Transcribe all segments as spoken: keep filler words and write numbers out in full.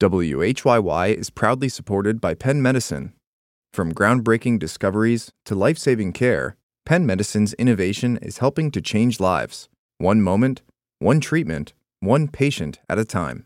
W H Y Y is proudly supported by Penn Medicine. From groundbreaking discoveries to life-saving care, Penn Medicine's innovation is helping to change lives, one moment, one treatment, one patient at a time.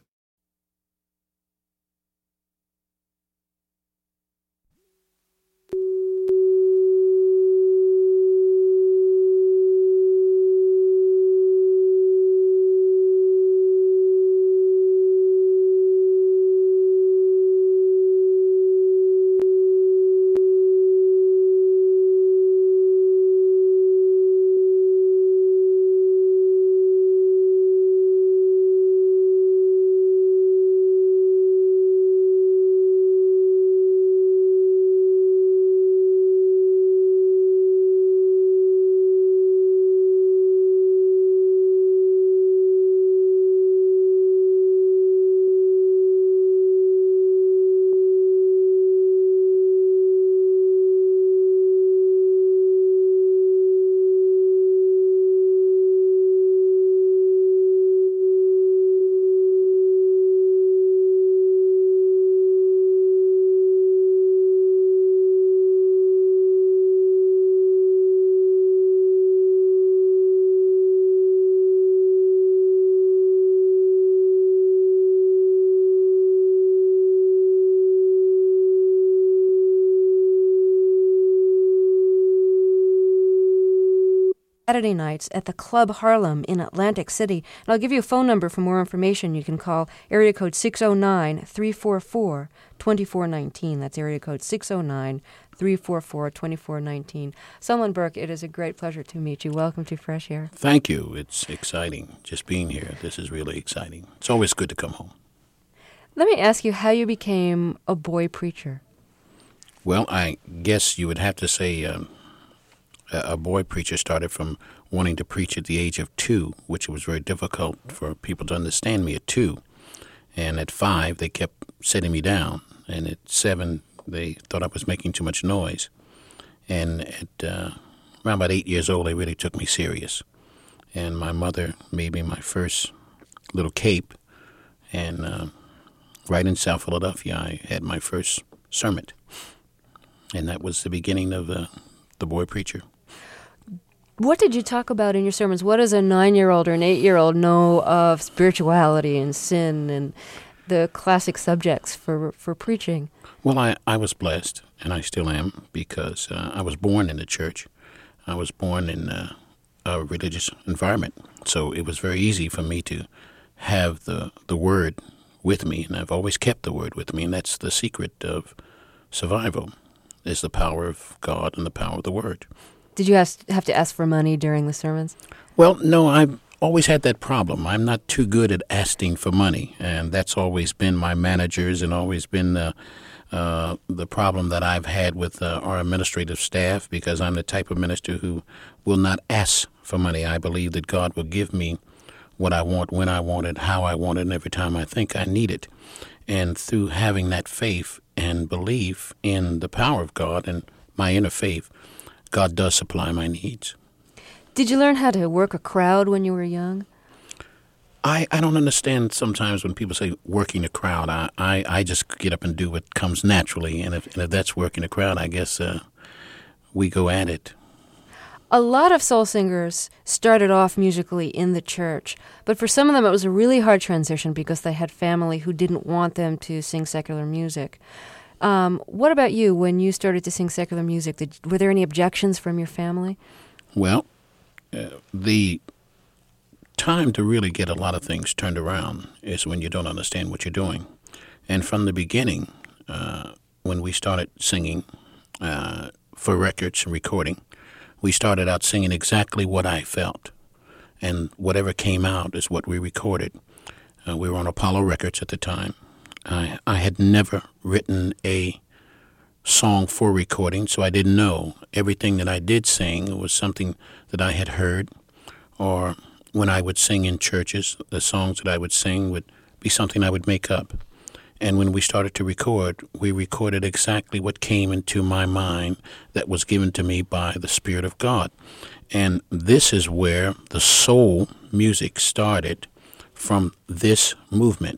Saturday nights at the Club Harlem in Atlantic City. And I'll give you a phone number for more information. You can call area code six oh nine, three four four, two four one nine. That's area code six oh nine, three four four, two four one nine. Selman Burke, it is a great pleasure to meet you. Welcome to Fresh Air. Thank you. It's exciting just being here. This is really exciting. It's always good to come home. Let me ask you how you became a boy preacher. Well, I guess you would have to say um, a boy preacher started from wanting to preach at the age of two, which was very difficult for people to understand me at two. And at five, they kept setting me down. And at seven, they thought I was making too much noise. And at uh, around about eight years old, they really took me serious. And my mother made me my first little cape. And uh, right in South Philadelphia, I had my first sermon. And that was the beginning of uh, the boy preacher. What did you talk about in your sermons? What does a nine-year-old or an eight-year-old know of spirituality and sin and the classic subjects for for preaching? Well, I, I was blessed, and I still am, because uh, I was born in the church. I was born in uh, a religious environment, so it was very easy for me to have the, the Word with me, and I've always kept the Word with me, and that's the secret of survival, is the power of God and the power of the Word. Did you ask, have to ask for money during the sermons? Well, no, I've always had that problem. I'm not too good at asking for money, and that's always been my managers and always been uh, uh, the problem that I've had with uh, our administrative staff, because I'm the type of minister who will not ask for money. I believe that God will give me what I want, when I want it, how I want it, and every time I think I need it. And through having that faith and belief in the power of God and my inner faith, God does supply my needs. Did you learn how to work a crowd when you were young? I, I don't understand sometimes when people say working a crowd. I, I, I just get up and do what comes naturally. And if, and if that's working a crowd, I guess uh, we go at it. A lot of soul singers started off musically in the church, but for some of them it was a really hard transition because they had family who didn't want them to sing secular music. Um, what about you when you started to sing secular music? Did, were there any objections from your family? Well, uh, the time to really get a lot of things turned around is when you don't understand what you're doing. And from the beginning, uh, when we started singing uh, for records and recording, we started out singing exactly what I felt. And whatever came out is what we recorded. Uh, we were on Apollo Records at the time. I, I had never written a song for recording, so I didn't know. Everything that I did sing was something that I had heard, or when I would sing in churches, the songs that I would sing would be something I would make up. And when we started to record, we recorded exactly what came into my mind that was given to me by the Spirit of God. And this is where the soul music started, from this movement,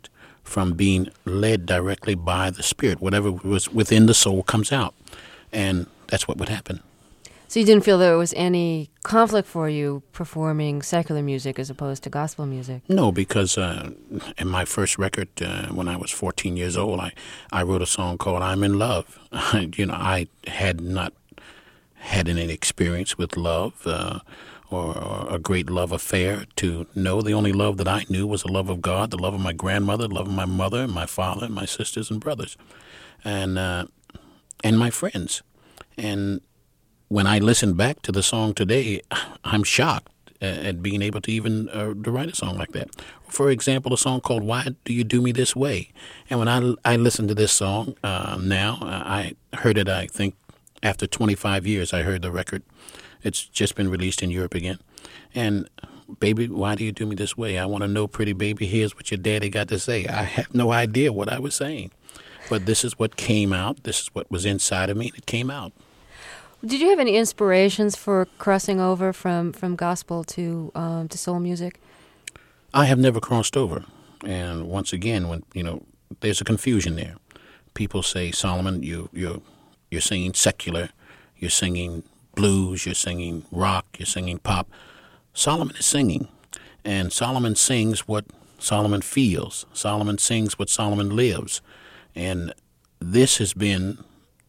from being led directly by the Spirit. Whatever was within the soul comes out, and that's what would happen. So you didn't feel there was any conflict for you performing secular music as opposed to gospel music? No, because uh, in my first record, uh, when I was fourteen years old, I, I wrote a song called "I'm in Love." you know, I had not had any experience with love uh, or, or a great love affair to know. The only love that I knew was the love of God, the love of my grandmother, the love of my mother, my father, my sisters and brothers, and uh, and my friends. And when I listen back to the song today, I'm shocked at being able to even uh, to write a song like that. For example, a song called "Why Do You Do Me This Way?" And when I, I listen to this song uh, now, I heard it, I think, after twenty-five years, I heard the record. It's just been released in Europe again. And, baby, why do you do me this way? I want to know, pretty baby, here's what your daddy got to say. I have no idea what I was saying. But this is what came out. This is what was inside of me, and it came out. Did you have any inspirations for crossing over from, from gospel to um, to soul music? I have never crossed over. And once again, when you know, there's a confusion there. People say, Solomon, you, you're, you're singing secular, you're singing blues, you're singing rock, you're singing pop. Solomon is singing, and Solomon sings what Solomon feels. Solomon sings what Solomon lives. And this has been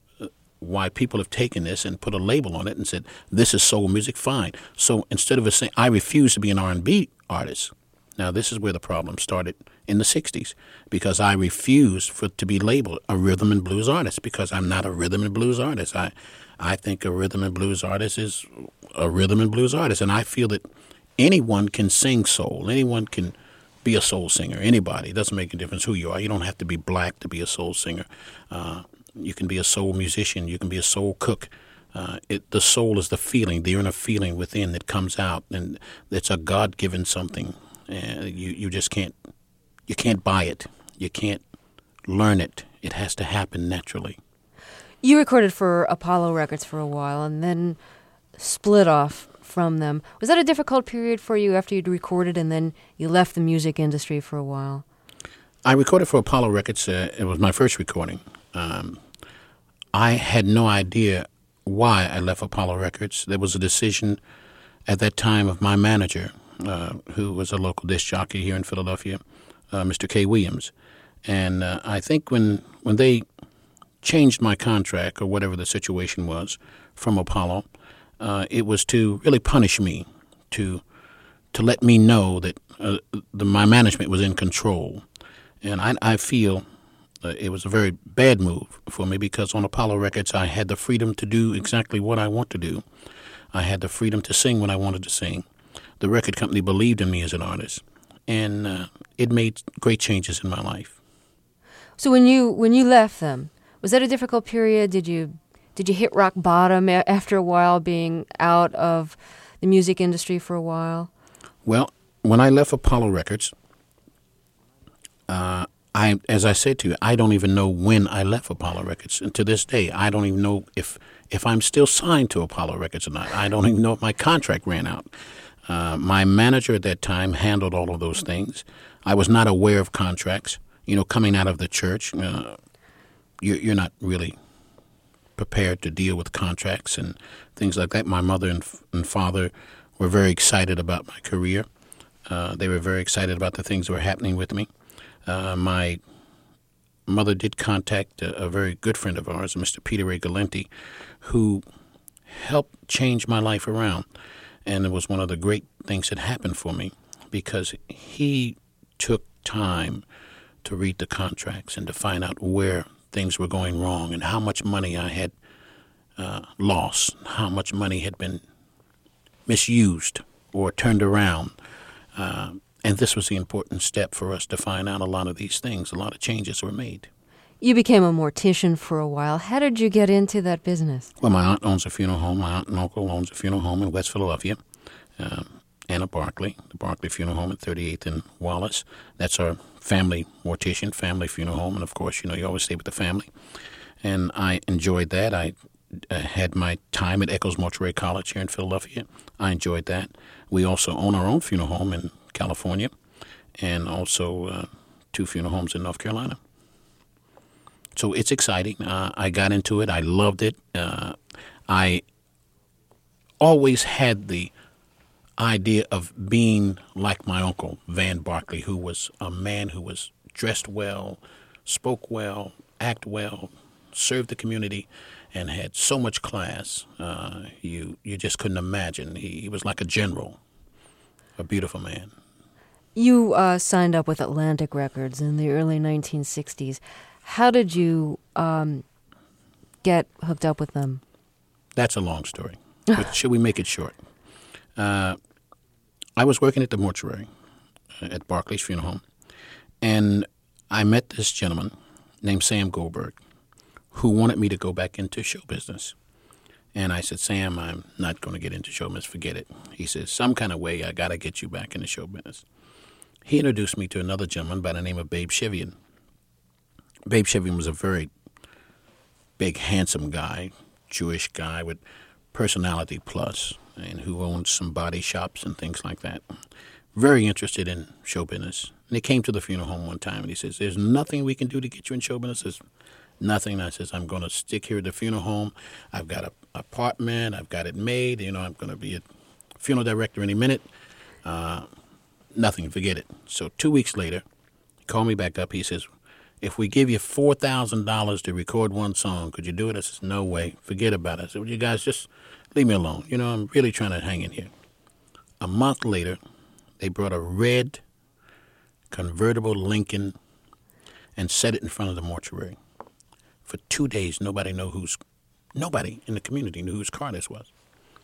why people have taken this and put a label on it and said, this is soul music, fine. So instead of us saying, I refuse to be an R and B artist. Now, this is where the problem started in the sixties, because I refused for to be labeled a rhythm and blues artist, because I'm not a rhythm and blues artist. I, I think a rhythm and blues artist is a rhythm and blues artist, and I feel that anyone can sing soul. Anyone can be a soul singer. Anybody. It doesn't make a difference who you are. You don't have to be black to be a soul singer. Uh, You can be a soul musician. You can be a soul cook. Uh, it, the soul is the feeling, the inner feeling within that comes out, and it's a God-given something. Uh, you you just can't you can't buy it. You can't learn it. It has to happen naturally. You recorded for Apollo Records for a while, and then split off from them. Was that a difficult period for you after you'd recorded, and then you left the music industry for a while? I recorded for Apollo Records. Uh, it was my first recording. Um, I had no idea why I left Apollo Records. There was a decision at that time of my manager, uh, who was a local disc jockey here in Philadelphia, uh, Mister K. Williams. And uh, I think when when they changed my contract, or whatever the situation was, from Apollo, uh, it was to really punish me, to to let me know that uh, the, my management was in control. And I, I feel Uh, it was a very bad move for me, because on Apollo Records I had the freedom to do exactly what I want to do. I had the freedom to sing when I wanted to sing. The record company believed in me as an artist, and uh, it made great changes in my life. So when you when you left them, was that a difficult period? Did you did you hit rock bottom a- after a while, being out of the music industry for a while? Well, when I left Apollo Records, uh, I, as I said to you, I don't even know when I left Apollo Records. And to this day, I don't even know if, if I'm still signed to Apollo Records or not. I don't even know if my contract ran out. Uh, my manager at that time handled all of those things. I was not aware of contracts. You know, coming out of the church, uh, you're, you're not really prepared to deal with contracts and things like that. My mother and, and father were very excited about my career. Uh, they were very excited about the things that were happening with me. Uh, my mother did contact a, a very good friend of ours, Mister Peter Ray Galenti, who helped change my life around. And it was one of the great things that happened for me, because he took time to read the contracts and to find out where things were going wrong and how much money I had uh, lost, how much money had been misused or turned around. Uh, And this was the important step for us to find out a lot of these things. A lot of changes were made. You became a mortician for a while. How did you get into that business? Well, my aunt owns a funeral home. My aunt and uncle owns a funeral home in West Philadelphia. Uh, Anna Barkley, the Barkley Funeral Home at thirty-eighth and Wallace. That's our family mortician, family funeral home. And, of course, you know, you always stay with the family. And I enjoyed that. I uh, had my time at Eccles Mortuary College here in Philadelphia. I enjoyed that. We also own our own funeral home in California, and also uh, two funeral homes in North Carolina. So it's exciting. Uh, I got into it. I loved it. Uh, I always had the idea of being like my uncle, Van Barkley, who was a man who was dressed well, spoke well, act well, served the community, and had so much class. Uh, you you just couldn't imagine. He, he was like a general, a beautiful man. You uh, signed up with Atlantic Records in the early nineteen sixties. How did you um, get hooked up with them? That's a long story. But should we make it short? Uh, I was working at the mortuary at Barclays Funeral Home, and I met this gentleman named Sam Goldberg who wanted me to go back into show business. And I said, Sam, I'm not going to get into show business. Forget it. He says, some kind of way I got to get you back into show business. He introduced me to another gentleman by the name of Babe Shivian. Babe Shivian was a very big, handsome guy, Jewish guy with personality plus, and who owned some body shops and things like that. Very interested in show business. And he came to the funeral home one time and he says, there's nothing we can do to get you in show business. There's nothing. And I says, I'm going to stick here at the funeral home. I've got an apartment. I've got it made. You know, I'm going to be a funeral director any minute. Uh, nothing. Forget it. So two weeks later, he called me back up. He says, if we give you four thousand dollars to record one song, could you do it? I says, no way. Forget about it. I said, well, you guys just leave me alone. You know, I'm really trying to hang in here. A month later, they brought a red convertible Lincoln and set it in front of the mortuary. For two days, nobody knew whose, nobody in the community knew whose car this was.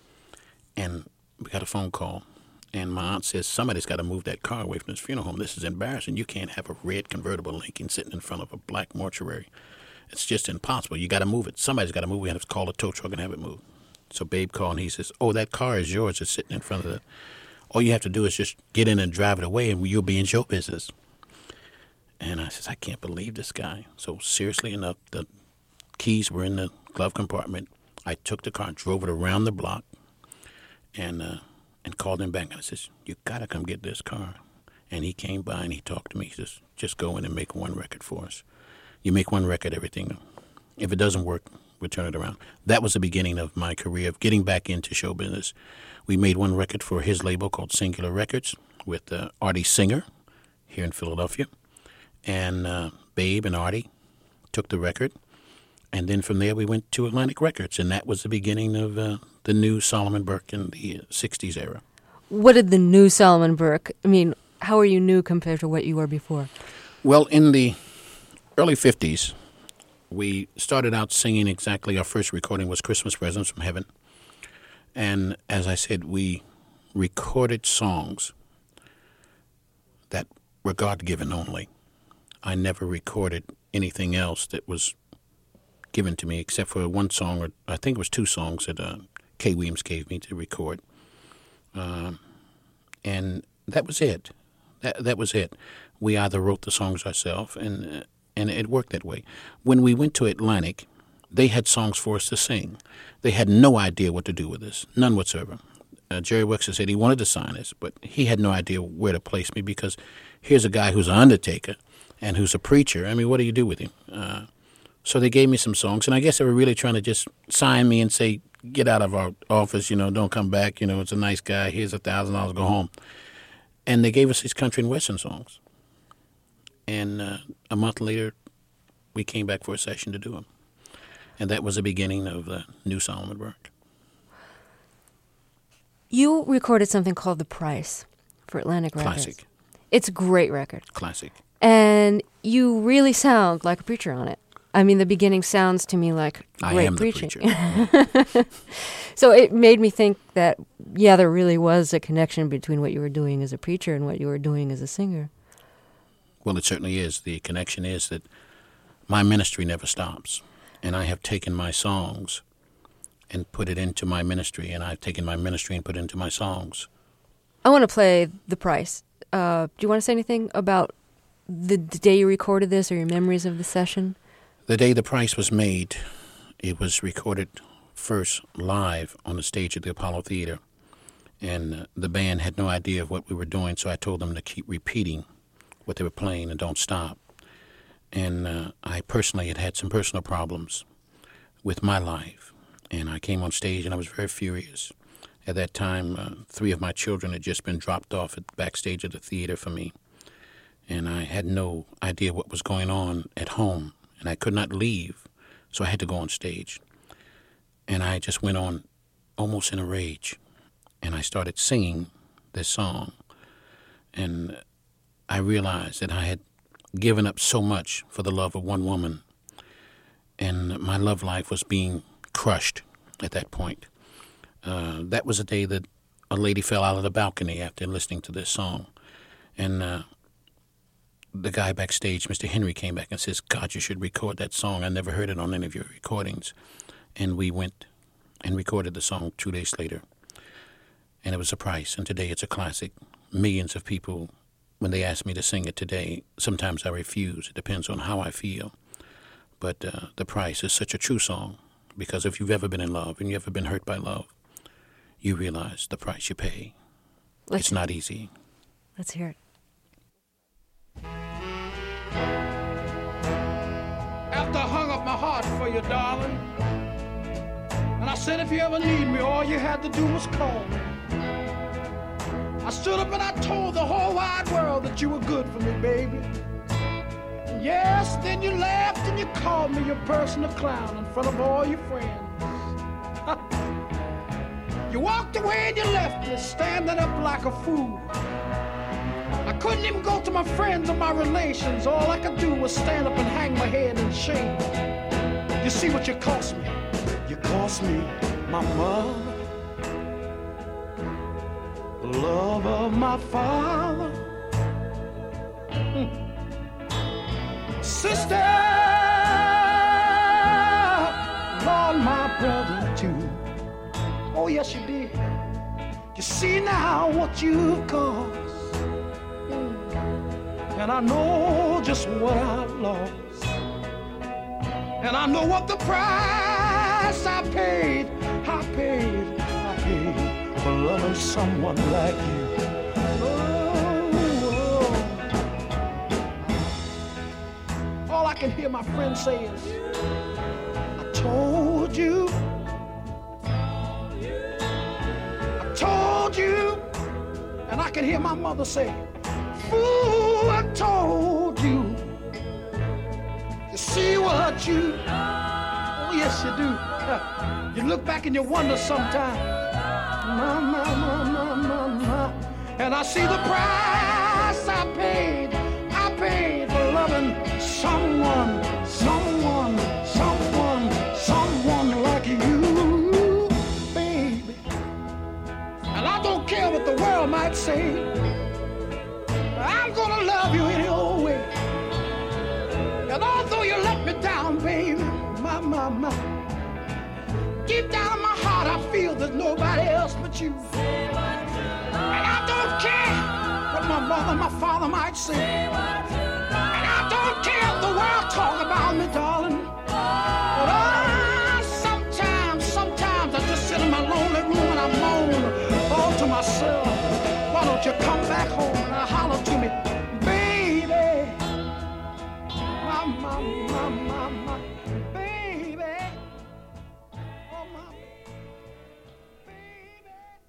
And we got a phone call, and my aunt says, somebody's got to move that car away from this funeral home. This is embarrassing. You can't have a red convertible Lincoln sitting in front of a black mortuary. It's just impossible. You got to move it. Somebody's got to move it. We have to call a tow truck and have it moved. So Babe called, and he says, oh, that car is yours. It's sitting in front of the... All you have to do is just get in and drive it away, and you'll be in show business. And I says, I can't believe this guy. So seriously enough, the keys were in the glove compartment. I took the car, drove it around the block, and uh, and called him back. And I says, you got to come get this car. And he came by, and he talked to me. He says, just go in and make one record for us. You make one record, everything. If it doesn't work, we'll turn it around. That was the beginning of my career of getting back into show business. We made one record for his label called Singular Records with uh, Artie Singer here in Philadelphia. And uh, Babe and Artie took the record. And then from there we went to Atlantic Records. And that was the beginning of uh, the new Solomon Burke in the sixties era. What did the new Solomon Burke, I mean, how are you new compared to what you were before? Well, in the early fifties, we started out singing exactly, our first recording was Christmas Presents from Heaven. And as I said, we recorded songs that were God-given only. I never recorded anything else that was given to me except for one song, or I think it was two songs that uh, Kay Williams gave me to record. Um, and that was it. That, that was it. We either wrote the songs ourselves, and, uh, and it worked that way. When we went to Atlantic, they had songs for us to sing. They had no idea what to do with us, none whatsoever. Uh, Jerry Wexler said he wanted to sign us, but he had no idea where to place me because here's a guy who's an undertaker and who's a preacher. I mean, what do you do with him? Uh, so they gave me some songs, and I guess they were really trying to just sign me and say, get out of our office, you know, don't come back, you know, it's a nice guy, here's a thousand dollars, go home. And they gave us these country and western songs. And uh, a month later, we came back for a session to do them. And that was the beginning of the new Solomon Burke. You recorded something called The Price for Atlantic Records. Classic. It's a great record. Classic. And you really sound like a preacher on it. I mean, the beginning sounds to me like great I am preaching. the preacher. So it made me think that, yeah, there really was a connection between what you were doing as a preacher and what you were doing as a singer. Well, it certainly is. The connection is that my ministry never stops. And I have taken my songs and put it into my ministry, and I've taken my ministry and put it into my songs. I want to play The Price. Uh, do you want to say anything about the, the day you recorded this or your memories of the session? The day The Price was made, it was recorded first live on the stage at the Apollo Theater. And uh, the band had no idea of what we were doing, so I told them to keep repeating what they were playing and Don't Stop. And uh, I personally had had some personal problems with my life. And I came on stage and I was very furious. At that time, uh, three of my children had just been dropped off at the backstage of the theater for me. And I had no idea what was going on at home. And I could not leave, so I had to go on stage. And I just went on almost in a rage. And I started singing this song. And I realized that I had given up so much for the love of one woman. And my love life was being crushed at that point. Uh, that was the day that a lady fell out of the balcony after listening to this song. And uh, the guy backstage, Mister Henry, came back and says, God, you should record that song. I never heard it on any of your recordings. And we went and recorded the song two days later. And it was a price. And today it's a classic. Millions of people, when they ask me to sing it today, sometimes I refuse. It depends on how I feel. But uh, The Price is such a true song, because if you've ever been in love and you've ever been hurt by love, you realize the price you pay. Let's it's not easy. Let's hear it. After I hung up my heart for you, darling, and I said if you ever need me, all you had to do was call me. I stood up and I told the whole wide world that you were good for me, baby. And yes, then you laughed and you called me your personal clown in front of all your friends. You walked away and you left me standing up like a fool. I couldn't even go to my friends or my relations. All I could do was stand up and hang my head in shame. You see what you cost me? You cost me my mother, the love of my father, mm. Sister, Lord, my brother too. Oh yes, you did. You see now what you've cost. And I know just what I've lost. And I know what the price I paid, I paid, I paid for loving someone like you. Oh, oh. All I can hear my friends say is, I told you, I told you. And I can hear my mother say, fool, I told you. You see what you, oh yes you do. You look back and you wonder sometimes, ma, ma, ma, ma, ma, ma. And I see the price I paid, I paid for loving someone, someone, someone, someone like you, baby. And I don't care what the world might say, I'm gonna love you any old way. And although you let me down, baby, my, my, my, deep down in my heart I feel there's nobody else but you. And I don't care what my mother, my father might say. And I don't care if the world talk about me, darling. But oh, sometimes, sometimes I just sit in my lonely room and I moan all to myself. Why don't you come back home and I holler to me, baby, my, my, my, my, my, baby, oh my baby.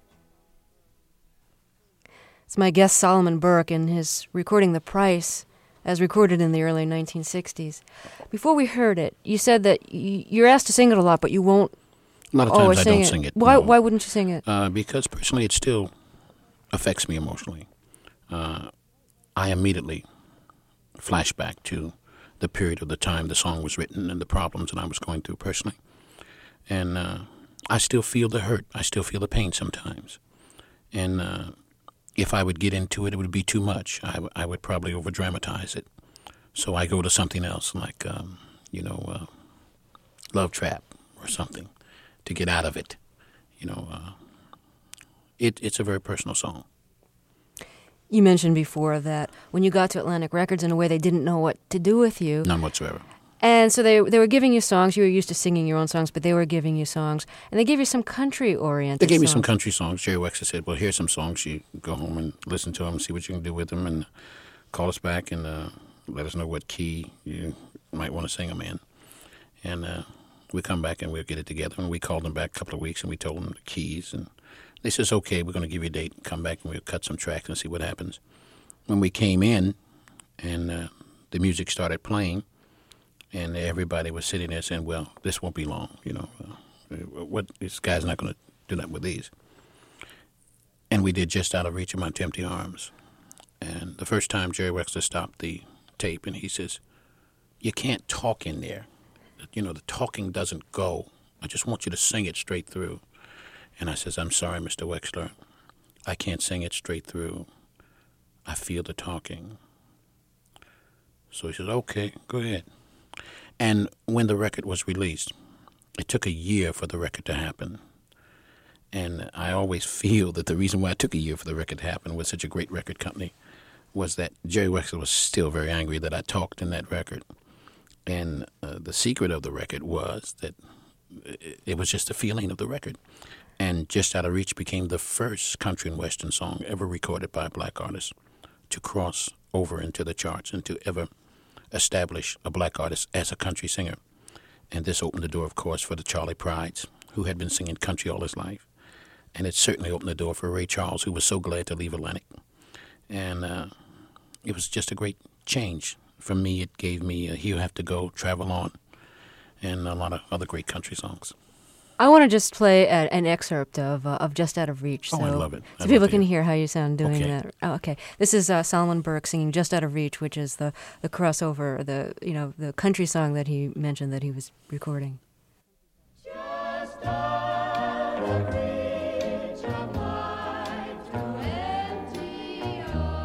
It's my guest Solomon Burke in his recording The Price, as recorded in the early nineteen sixties. Before we heard it, you said that y- you're asked to sing it a lot, but you won't. A lot of times I don't sing it. Why? No. Why wouldn't you sing it? Uh, because personally, it still affects me emotionally. Uh, I immediately flash back to the period of the time the song was written and the problems that I was going through personally. And uh, I still feel the hurt. I still feel the pain sometimes. And uh, if I would get into it, it would be too much. I, w- I would probably over-dramatize it. So I go to something else like, um, you know, uh, Love Trap or something to get out of it. You know, uh, it, it's a very personal song. You mentioned before that when you got to Atlantic Records, in a way, they didn't know what to do with you. None whatsoever. And so they they were giving you songs. You were used to singing your own songs, but they were giving you songs. And they gave you some country-oriented They gave me songs. some country songs. Jerry Wexler said, well, here's some songs. You go home and listen to them and see what you can do with them. And of call us back and uh, let us know what key you might want to sing them in. And uh, we come back and we'll get it together. And we called them back a couple of weeks and we told them the keys. And they says, okay, we're going to give you a date. Come back and we'll cut some tracks and see what happens. When we came in and uh, the music started playing and everybody was sitting there saying, well, this won't be long, you know. Uh, what this guy's not going to do that with these. And we did Just Out of Reach of My Empty Arms. And the first time Jerry Wexler stopped the tape and he says, you can't talk in there. You know, the talking doesn't go. I just want you to sing it straight through. And I says, I'm sorry, Mister Wexler. I can't sing it straight through. I feel the talking. So he says, okay, go ahead. And when the record was released, it took a year for the record to happen. And I always feel that the reason why it took a year for the record to happen with such a great record company was that Jerry Wexler was still very angry that I talked in that record. And uh, the secret of the record was that it, it was just the feeling of the record. And Just Out of Reach became the first country and western song ever recorded by a black artist to cross over into the charts and to ever establish a black artist as a country singer. And this opened the door, of course, for the Charlie Prides, who had been singing country all his life. And it certainly opened the door for Ray Charles, who was so glad to leave Atlantic. And uh, it was just a great change. For me, it gave me a You Have to Go, Travel On, and a lot of other great country songs. I want to just play a, an excerpt of uh, of Just Out of Reach. So, so, oh, I love it. So I people love can it. hear how you sound doing okay. that. Oh, okay. This is uh, Solomon Burke singing Just Out of Reach, which is the, the crossover, the you know the country song that he mentioned that he was recording. Just out of reach of my twenty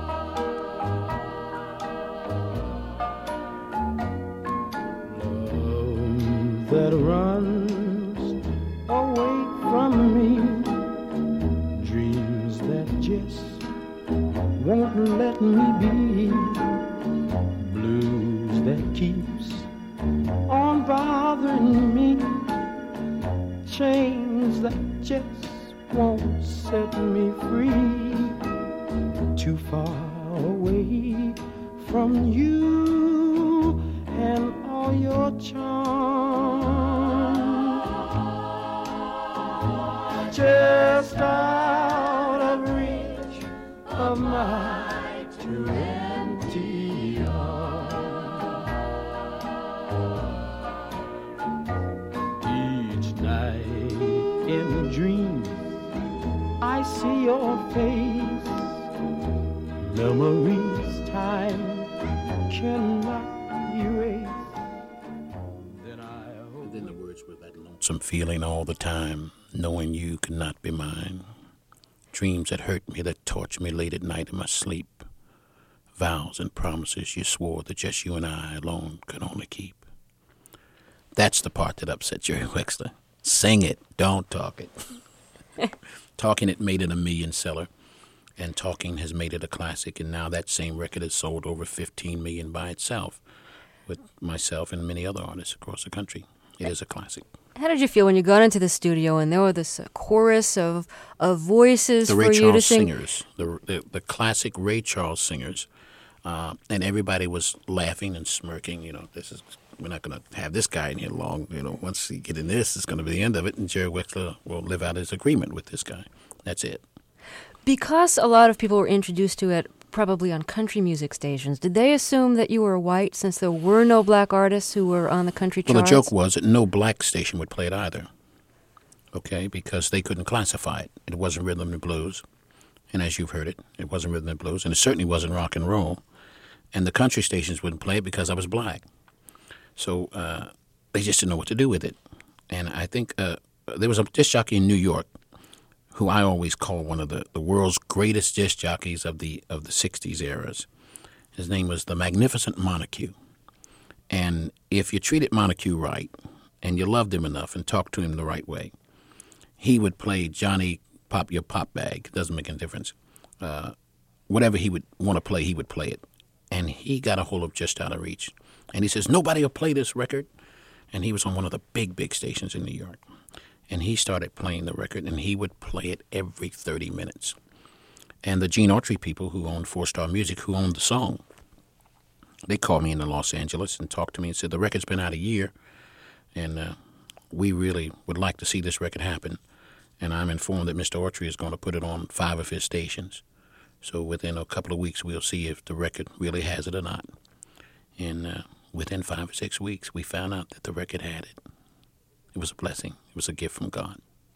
Love that runs away from me, dreams that just won't let me be, blues that keeps on bothering me, chains that just won't set me free, too far away from you and all your charms, just out of reach of my twenty arms. Each night in dreams I see your face, memories time cannot erase. Then I hope. Then the words were that lonesome feeling all the time, knowing you could not be mine. Dreams that hurt me, that torture me late at night in my sleep. Vows and promises you swore that just you and I alone could only keep. That's the part that upset Jerry Wexler. Sing it, don't talk it. Talking it made it a million seller, and Talking has made it a classic, and now that same record has sold over fifteen million by itself with myself and many other artists across the country. It is a classic. How did you feel when you got into the studio and there was this uh, chorus of of voices The for Ray you to Charles sing? singers, the, the the classic Ray Charles singers, uh, and everybody was laughing and smirking. You know, this is we're not going to have this guy in here long. You know, once you get in this, it's going to be the end of it, and Jerry Wexler will live out his agreement with this guy. That's it. Because a lot of people were introduced to it probably on country music stations, did they assume that you were white since there were no black artists who were on the country charts? Well, the joke was that no black station would play it either, okay, because they couldn't classify it. It wasn't rhythm and blues, and as you've heard it, it wasn't rhythm and blues, and it certainly wasn't rock and roll, and the country stations wouldn't play it because I was black. So uh, they just didn't know what to do with it. And I think uh, there was a disc jockey in New York who I always call one of the, the world's greatest disc jockeys of the of the sixties eras. His name was the Magnificent Montague. And if you treated Montague right and you loved him enough and talked to him the right way, he would play Johnny Pop Your Pop Bag. It doesn't make any difference. Uh, whatever he would want to play, he would play it. And he got a hold of Just Out of Reach. And he says, nobody will play this record. And he was on one of the big, big stations in New York. And he started playing the record, and he would play it every thirty minutes. And the Gene Autry people who owned Four Star Music, who owned the song, they called me into Los Angeles and talked to me and said, the record's been out a year, and uh, we really would like to see this record happen. And I'm informed that Mister Autry is going to put it on five of his stations. So within a couple of weeks, we'll see if the record really has it or not. And uh, within five or six weeks, we found out that the record had it. It was a blessing. It was a gift from God.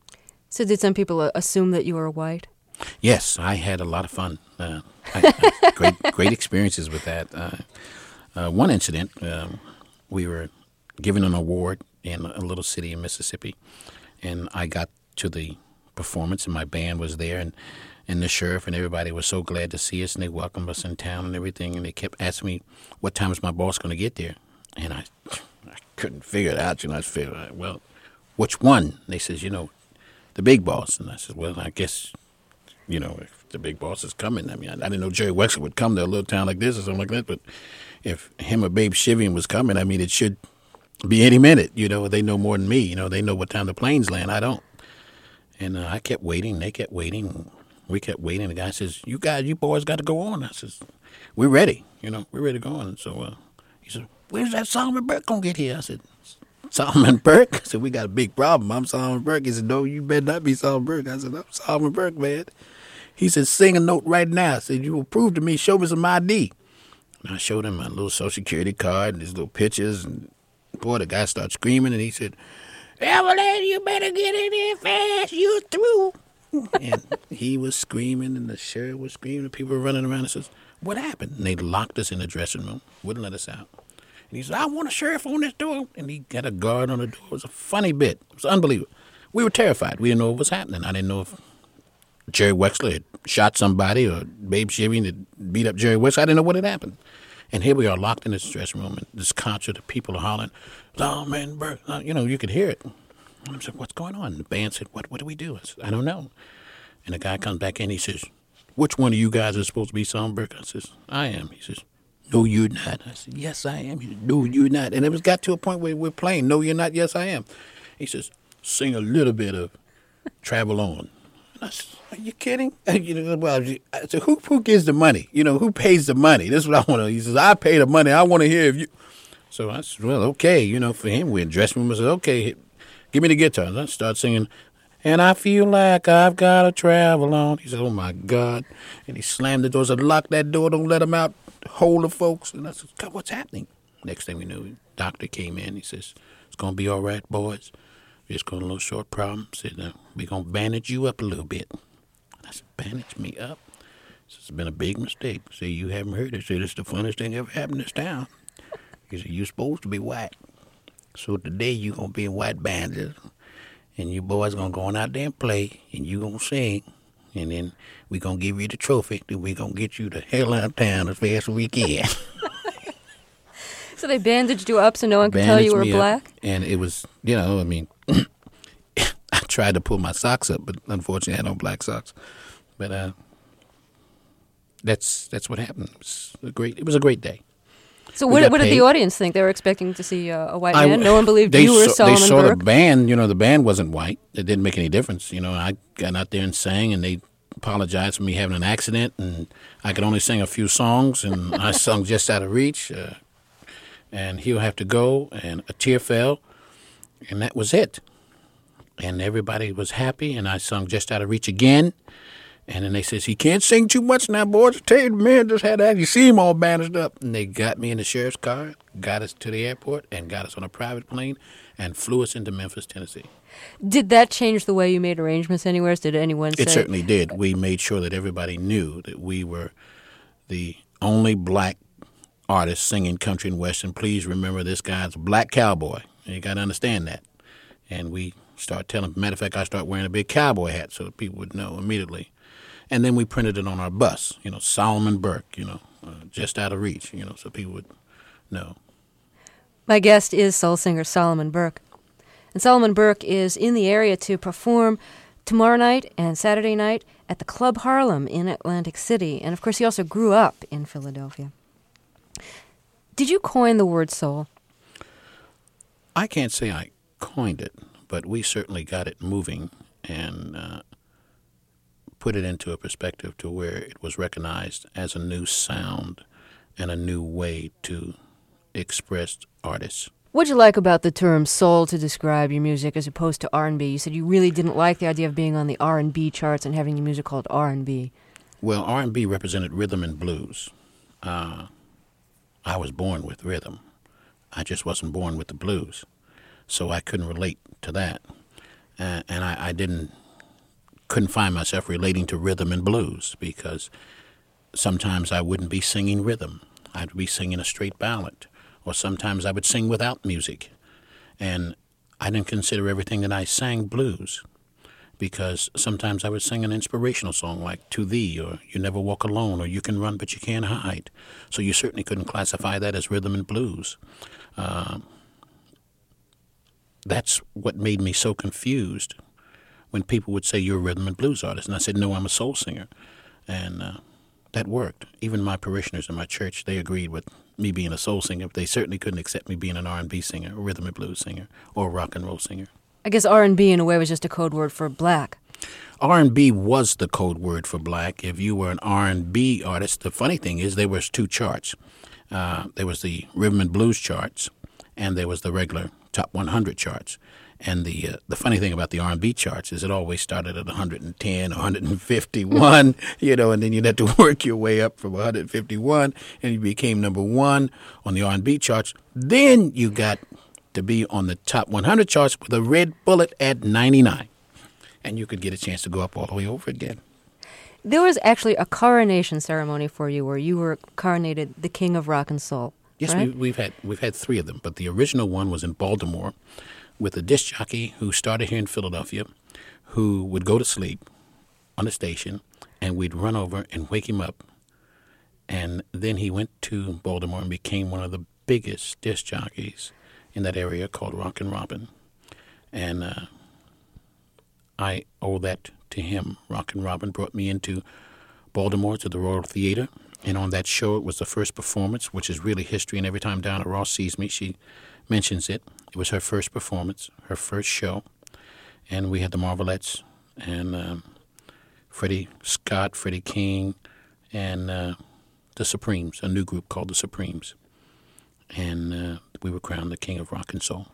So did some people uh, assume that you were white? Yes, I had a lot of fun. Uh, I, I, great, great experiences with that. Uh, uh, one incident, um, we were given an award in a little city in Mississippi, and I got to the performance, and my band was there, and, and the sheriff and everybody was so glad to see us, and they welcomed us in town and everything, and they kept asking me, what time is my boss going to get there? And I I couldn't figure it out. You know, I figured, well, which one? And they says, you know, the big boss. And I said, well, I guess, you know, if the big boss is coming. I mean, I, I didn't know Jerry Wexler would come to a little town like this or something like that, but if him or Babe Shivian was coming, I mean, it should be any minute. You know, they know more than me. You know, they know what time the planes land. I don't. And uh, I kept waiting. They kept waiting. We kept waiting. The guy says, you guys, you boys got to go on. I says, we're ready. You know, we're ready to go on. And so uh, he said, where's that Solomon Burke going to get here? I said, Solomon Burke? I said, we got a big problem. I'm Solomon Burke. He said, no, you better not be Solomon Burke. I said, I'm Solomon Burke, man. He said, sing a note right now. I said, you will prove to me, show me some I D. And I showed him my little Social Security card and his little pictures. And, boy, the guy started screaming, and he said, Evelyn, you better get in here fast. You're through. And he was screaming, and the sheriff was screaming, and people were running around and says, what happened? And they locked us in the dressing room, wouldn't let us out. And he said, I want a sheriff on this door. And he got a guard on the door. It was a funny bit. It was unbelievable. We were terrified. We didn't know what was happening. I didn't know if Jerry Wexler had shot somebody or Babe Shivian had beat up Jerry Wexler. I didn't know what had happened. And here we are locked in this dressing room, and this concert of people are hollering, Solomon Burke. You know, you could hear it. And I said, what's going on? And the band said, what, what do we do? I said, I don't know. And the guy comes back in, he says, which one of you guys is supposed to be Solomon Burke? I says, I am. He says, no, you're not. I said, yes, I am. He said, no, you're not. And it was got to a point where we're playing, no, you're not, yes, I am. He says, sing a little bit of Travel On. And I said, are you kidding? And, you know, well, I said, who, who gives the money? You know, who pays the money? This is what I want to. He says, I pay the money. I want to hear if you. So I said, well, okay. You know, for him, we're in dressing room. I said, okay, give me the guitar. And I start singing, and I feel like I've got to travel on. He said, oh, my God. And he slammed the door. I said, lock that door. Don't let them out. Hold the folks. And I said, God, what's happening? Next thing we knew, the doctor came in. He says, it's going to be all right, boys. We're just going to a little short problem. He said, uh, we're going to bandage you up a little bit. And I said, bandage me up? He said, it's been a big mistake. Say, you haven't heard it. Say, it's the funniest thing ever happened in this town. He said, you're supposed to be white. So today you're going to be in white bandages. And you boys going to go on out there and play. And you going to sing. And then we're going to give you the trophy. Then we're going to get you the hell out of town as fast as we can. So they bandaged you up so no one could tell you were black? Up, and it was, you know, I mean, I tried to pull my socks up, but unfortunately I had no black socks. But uh, that's that's what happened. It was a great, it was a great day. So what, what did the audience think? They were expecting to see uh, a white I, man? No one believed you were saw, Solomon They saw Burke? the band. You know, the band wasn't white. It didn't make any difference. You know, I got out there and sang, and they apologized for me having an accident, and I could only sing a few songs, and I sung Just Out of Reach, uh, and He'll Have to Go, and A Tear Fell, and that was it. And everybody was happy, and I sung Just Out of Reach again. And then they says, he can't sing too much now, boys. I tell you, the man just had that. You see him all bandaged up. And they got me in the sheriff's car, got us to the airport, and got us on a private plane, and flew us into Memphis, Tennessee. Did that change the way you made arrangements anywhere? Did anyone say? It certainly did. We made sure that everybody knew that we were the only black artist singing country and western. Please remember, this guy's a black cowboy. And you got to understand that. And we start telling, matter of fact, I start wearing a big cowboy hat so that people would know immediately. And then we printed it on our bus, you know, Solomon Burke, you know, uh, Just Out of Reach, you know, so people would know. My guest is soul singer Solomon Burke. And Solomon Burke is in the area to perform tomorrow night and Saturday night at the Club Harlem in Atlantic City. And, of course, he also grew up in Philadelphia. Did you coin the word soul? I can't say I coined it, but we certainly got it moving and uh, put it into a perspective to where it was recognized as a new sound and a new way to express artists. What'd you like about the term soul to describe your music as opposed to R and B? You said you really didn't like the idea of being on the R and B charts and having your music called R and B. Well, R and B represented rhythm and blues. Uh, I was born with rhythm. I just wasn't born with the blues. So I couldn't relate to that. Uh, and I, I didn't, couldn't find myself relating to rhythm and blues because sometimes I wouldn't be singing rhythm. I'd be singing a straight ballad. Or sometimes I would sing without music. And I didn't consider everything that I sang blues because sometimes I would sing an inspirational song like To Thee or You Never Walk Alone or You Can Run But You Can't Hide. So you certainly couldn't classify that as rhythm and blues. Uh, that's what made me so confused when people would say you're a rhythm and blues artist. And I said, no, I'm a soul singer. And uh, that worked. Even my parishioners in my church, they agreed with me being a soul singer. They certainly couldn't accept me being an R and B singer, a rhythm and blues singer, or a rock and roll singer. I guess R and B in a way was just a code word for black. R and B was the code word for black. If you were an R and B artist, the funny thing is there was two charts. Uh, there was the rhythm and blues charts, and there was the regular top one hundred charts. And the uh, the funny thing about the R and B charts is it always started at one hundred ten or one hundred fifty-one, you know, and then you'd have to work your way up from one hundred fifty-one, and you became number one on the R and B charts. Then you got to be on the top one hundred charts with a red bullet at ninety-nine, and you could get a chance to go up all the way over again. There was actually a coronation ceremony for you where you were coronated the King of Rock and Soul. Yes, right? we, we've had we've had three of them, but the original one was in Baltimore with a disc jockey who started here in Philadelphia, who would go to sleep on the station, and we'd run over and wake him up. And then he went to Baltimore and became one of the biggest disc jockeys in that area called Rockin' Robin. And uh, I owe that to him. Rockin' Robin brought me into Baltimore to the Royal Theater. And on that show, it was the first performance, which is really history. And every time Diana Ross sees me, she mentions it. It was her first performance, her first show. And we had the Marvelettes and um, Freddie Scott, Freddie King, and uh, the Supremes, a new group called the Supremes. And uh, we were crowned the King of Rock and Soul.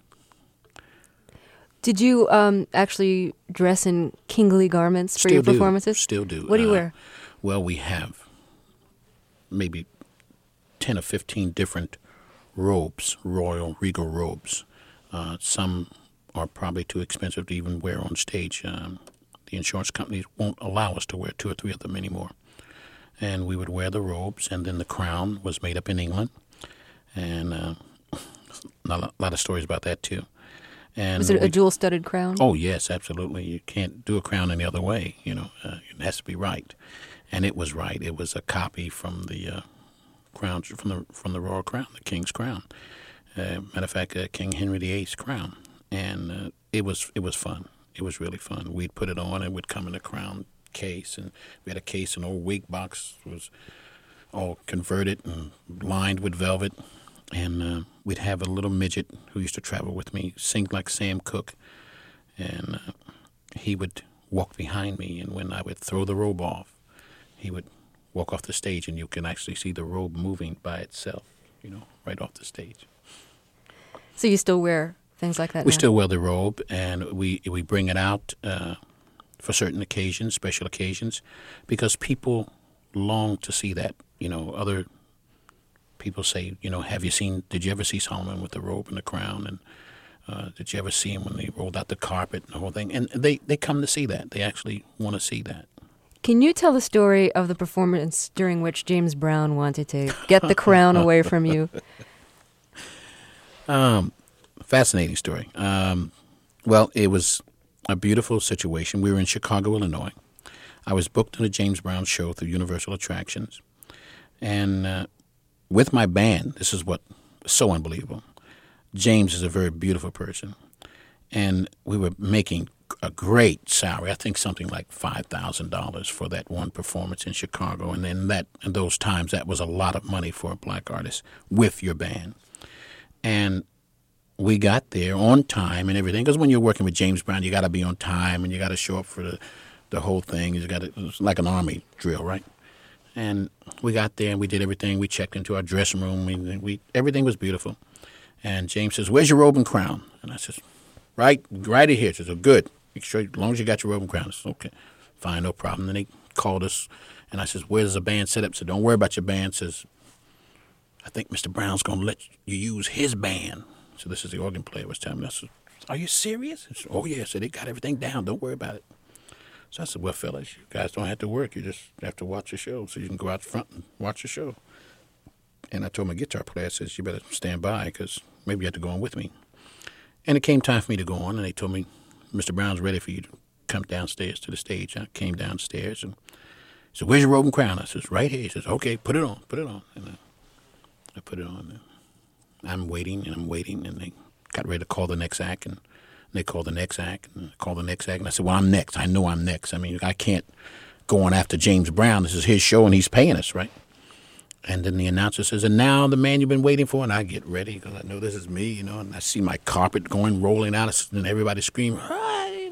Did you um, actually dress in kingly garments for Still your do. performances? Still do. What do you Uh, wear? Well, we have maybe ten or fifteen different robes, royal, regal robes. Uh, some are probably too expensive to even wear on stage. Um, the insurance companies won't allow us to wear two or three of them anymore. And we would wear the robes, and then the crown was made up in England. And uh, a lot of stories about that, too. And Was it a we- jewel-studded crown? Oh, yes, absolutely. You can't do a crown any other way, you know. Uh, it has to be right. And it was right. It was a copy from the uh, crown, from the from the royal crown, the king's crown. Uh, matter of fact, uh, King Henry the Eighth's crown. And uh, it was it was fun. It was really fun. We'd put it on, and it would come in a crown case. And we had a case, an old wig box was all converted and lined with velvet. And uh, we'd have a little midget who used to travel with me, sing like Sam Cooke. And uh, he would walk behind me, and when I would throw the robe off, he would walk off the stage, and you can actually see the robe moving by itself, you know, right off the stage. So you still wear things like that We now? still wear the robe, and we we bring it out uh, for certain occasions, special occasions, because people long to see that. You know, other people say, you know, have you seen, did you ever see Solomon with the robe and the crown? And uh, did you ever see him when they rolled out the carpet and the whole thing? And they, they come to see that. They actually want to see that. Can you tell the story of the performance during which James Brown wanted to get the crown away from you? Um, fascinating story. Um, well, it was a beautiful situation. We were in Chicago, Illinois. I was booked on a James Brown show through Universal Attractions. And uh, with my band, this is what is so unbelievable. James is a very beautiful person. And we were making a great salary. I think something like five thousand dollars for that one performance in Chicago. And then that, in those times, that was a lot of money for a black artist with your band. And we got there on time and everything. Because when you're working with James Brown, you got to be on time and you got to show up for the, the whole thing. You got to, it's like an army drill, right? And we got there and we did everything. We checked into our dressing room. We, we everything was beautiful. And James says, "Where's your robe and crown?" And I says, "Right, right here." He says, "Oh, good. Make sure, as long as you got your robe and crown." I says, "Okay, fine, no problem." Then they called us, and I says, "Where's the band set up?" So don't worry about your band. Says, "I think Mister Brown's going to let you use his band." So this is the organ player was telling me. I said, "Are you serious?" He said, "Oh, yeah." So they got everything down. Don't worry about it. So I said, "Well, fellas, you guys don't have to work. You just have to watch the show. So you can go out front and watch the show." And I told my guitar player, I says, "You better stand by because maybe you have to go on with me." And it came time for me to go on, and they told me, "Mister Brown's ready for you to come downstairs to the stage." I came downstairs, and he said, "Where's your robe and crown?" I says, "Right here." He says, "Okay, put it on, put it on." And I, I put it on. And I'm waiting, and I'm waiting, and they got ready to call the next act, and they called the next act, and they called the next act, and I said, "Well, I'm next. I know I'm next. I mean, I can't go on after James Brown. This is his show, and he's paying us, right?" And then the announcer says, "And now the man you've been waiting for." And I get ready because I know this is me, you know, and I see my carpet going, rolling out, and everybody screaming, "Hi!"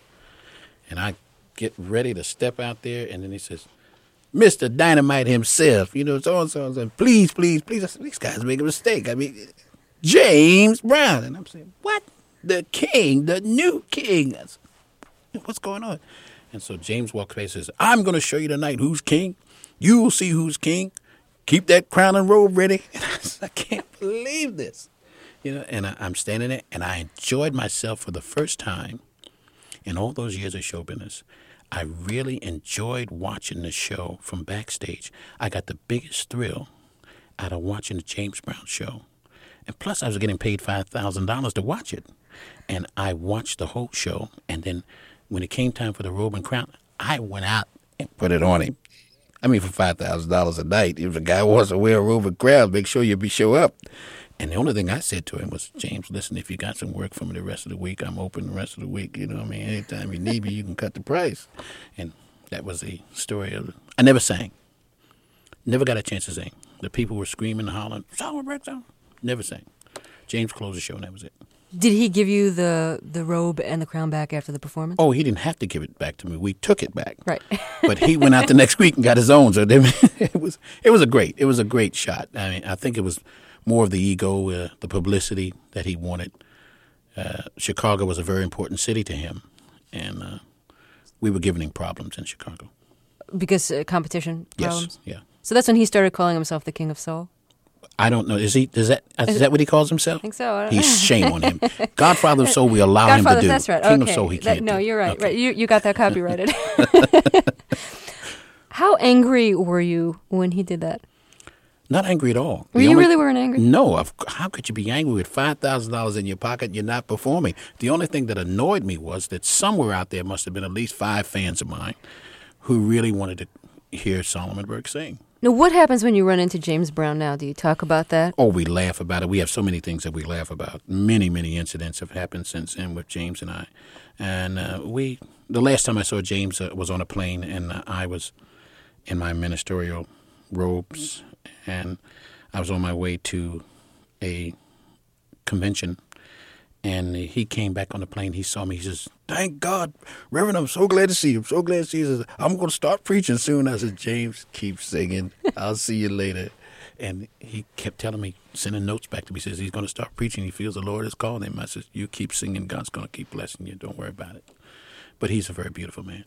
And I get ready to step out there, and then he says, "Mister Dynamite himself, you know, so-and-so, and so, please, please, please." I said, "These guys make a mistake. I mean, James Brown." And I'm saying, "What? The king, the new king." I said, "What's going on?" And so James walks away and says, "I'm going to show you tonight who's king. You'll see who's king. Keep that crown and robe ready." And I said, "I can't believe this." You know, and I, I'm standing there, and I enjoyed myself for the first time in all those years of show business. I really enjoyed watching the show from backstage. I got the biggest thrill out of watching the James Brown show. And plus, I was getting paid five thousand dollars to watch it. And I watched the whole show. And then when it came time for the robe and crown, I went out and put it on him. I mean, for five thousand dollars a night, if a guy wants to wear a robe and crown, make sure you be show up. And the only thing I said to him was, "James, listen, if you got some work for me the rest of the week, I'm open the rest of the week. You know what I mean? Anytime you need me, you can cut the price." And that was the story of it. I never sang. Never got a chance to sing. The people were screaming and hollering, "Celebrate, celebrate." Never sang. James closed the show, and that was it. Did he give you the, the robe and the crown back after the performance? Oh, he didn't have to give it back to me. We took it back. Right. But he went out the next week and got his own. So it was it was a great it was a great shot. I mean, I think it was more of the ego, uh, the publicity that he wanted. Uh, Chicago was a very important city to him, and uh, we were giving him problems in Chicago. Because uh, competition problems? Yes, yeah. So that's when he started calling himself the King of Soul? I don't know. Is he? Does that? Is that what he calls himself? I think so. I don't He's shame on him. Godfather of Soul, we allow Godfather, him to do. that's right. King okay. of Soul, he That- can't No, do. you're right. Okay. Right. You you got that copyrighted. How angry were you when he did that? Not angry at all. Were The you only- really weren't angry? No. Of, how could you be angry with five thousand dollars in your pocket and you're not performing? The only thing that annoyed me was that somewhere out there must have been at least five fans of mine who really wanted to hear Solomon Burke sing. Now, what happens when you run into James Brown now? Do you talk about that? Oh, we laugh about it. We have so many things that we laugh about. Many, many incidents have happened since then with James and I. And uh, we, the last time I saw James uh, was on a plane, and uh, I was in my ministerial robes, and I was on my way to a convention, and he came back on the plane. He saw me. He says, "Thank God, Reverend, I'm so glad to see you. I'm so glad to see you." He says, "I'm going to start preaching soon." I said, "James, keep singing. I'll see you later." And he kept telling me, sending notes back to me. He says he's going to start preaching. He feels the Lord has called him. I said, "You keep singing. God's going to keep blessing you. Don't worry about it." But he's a very beautiful man.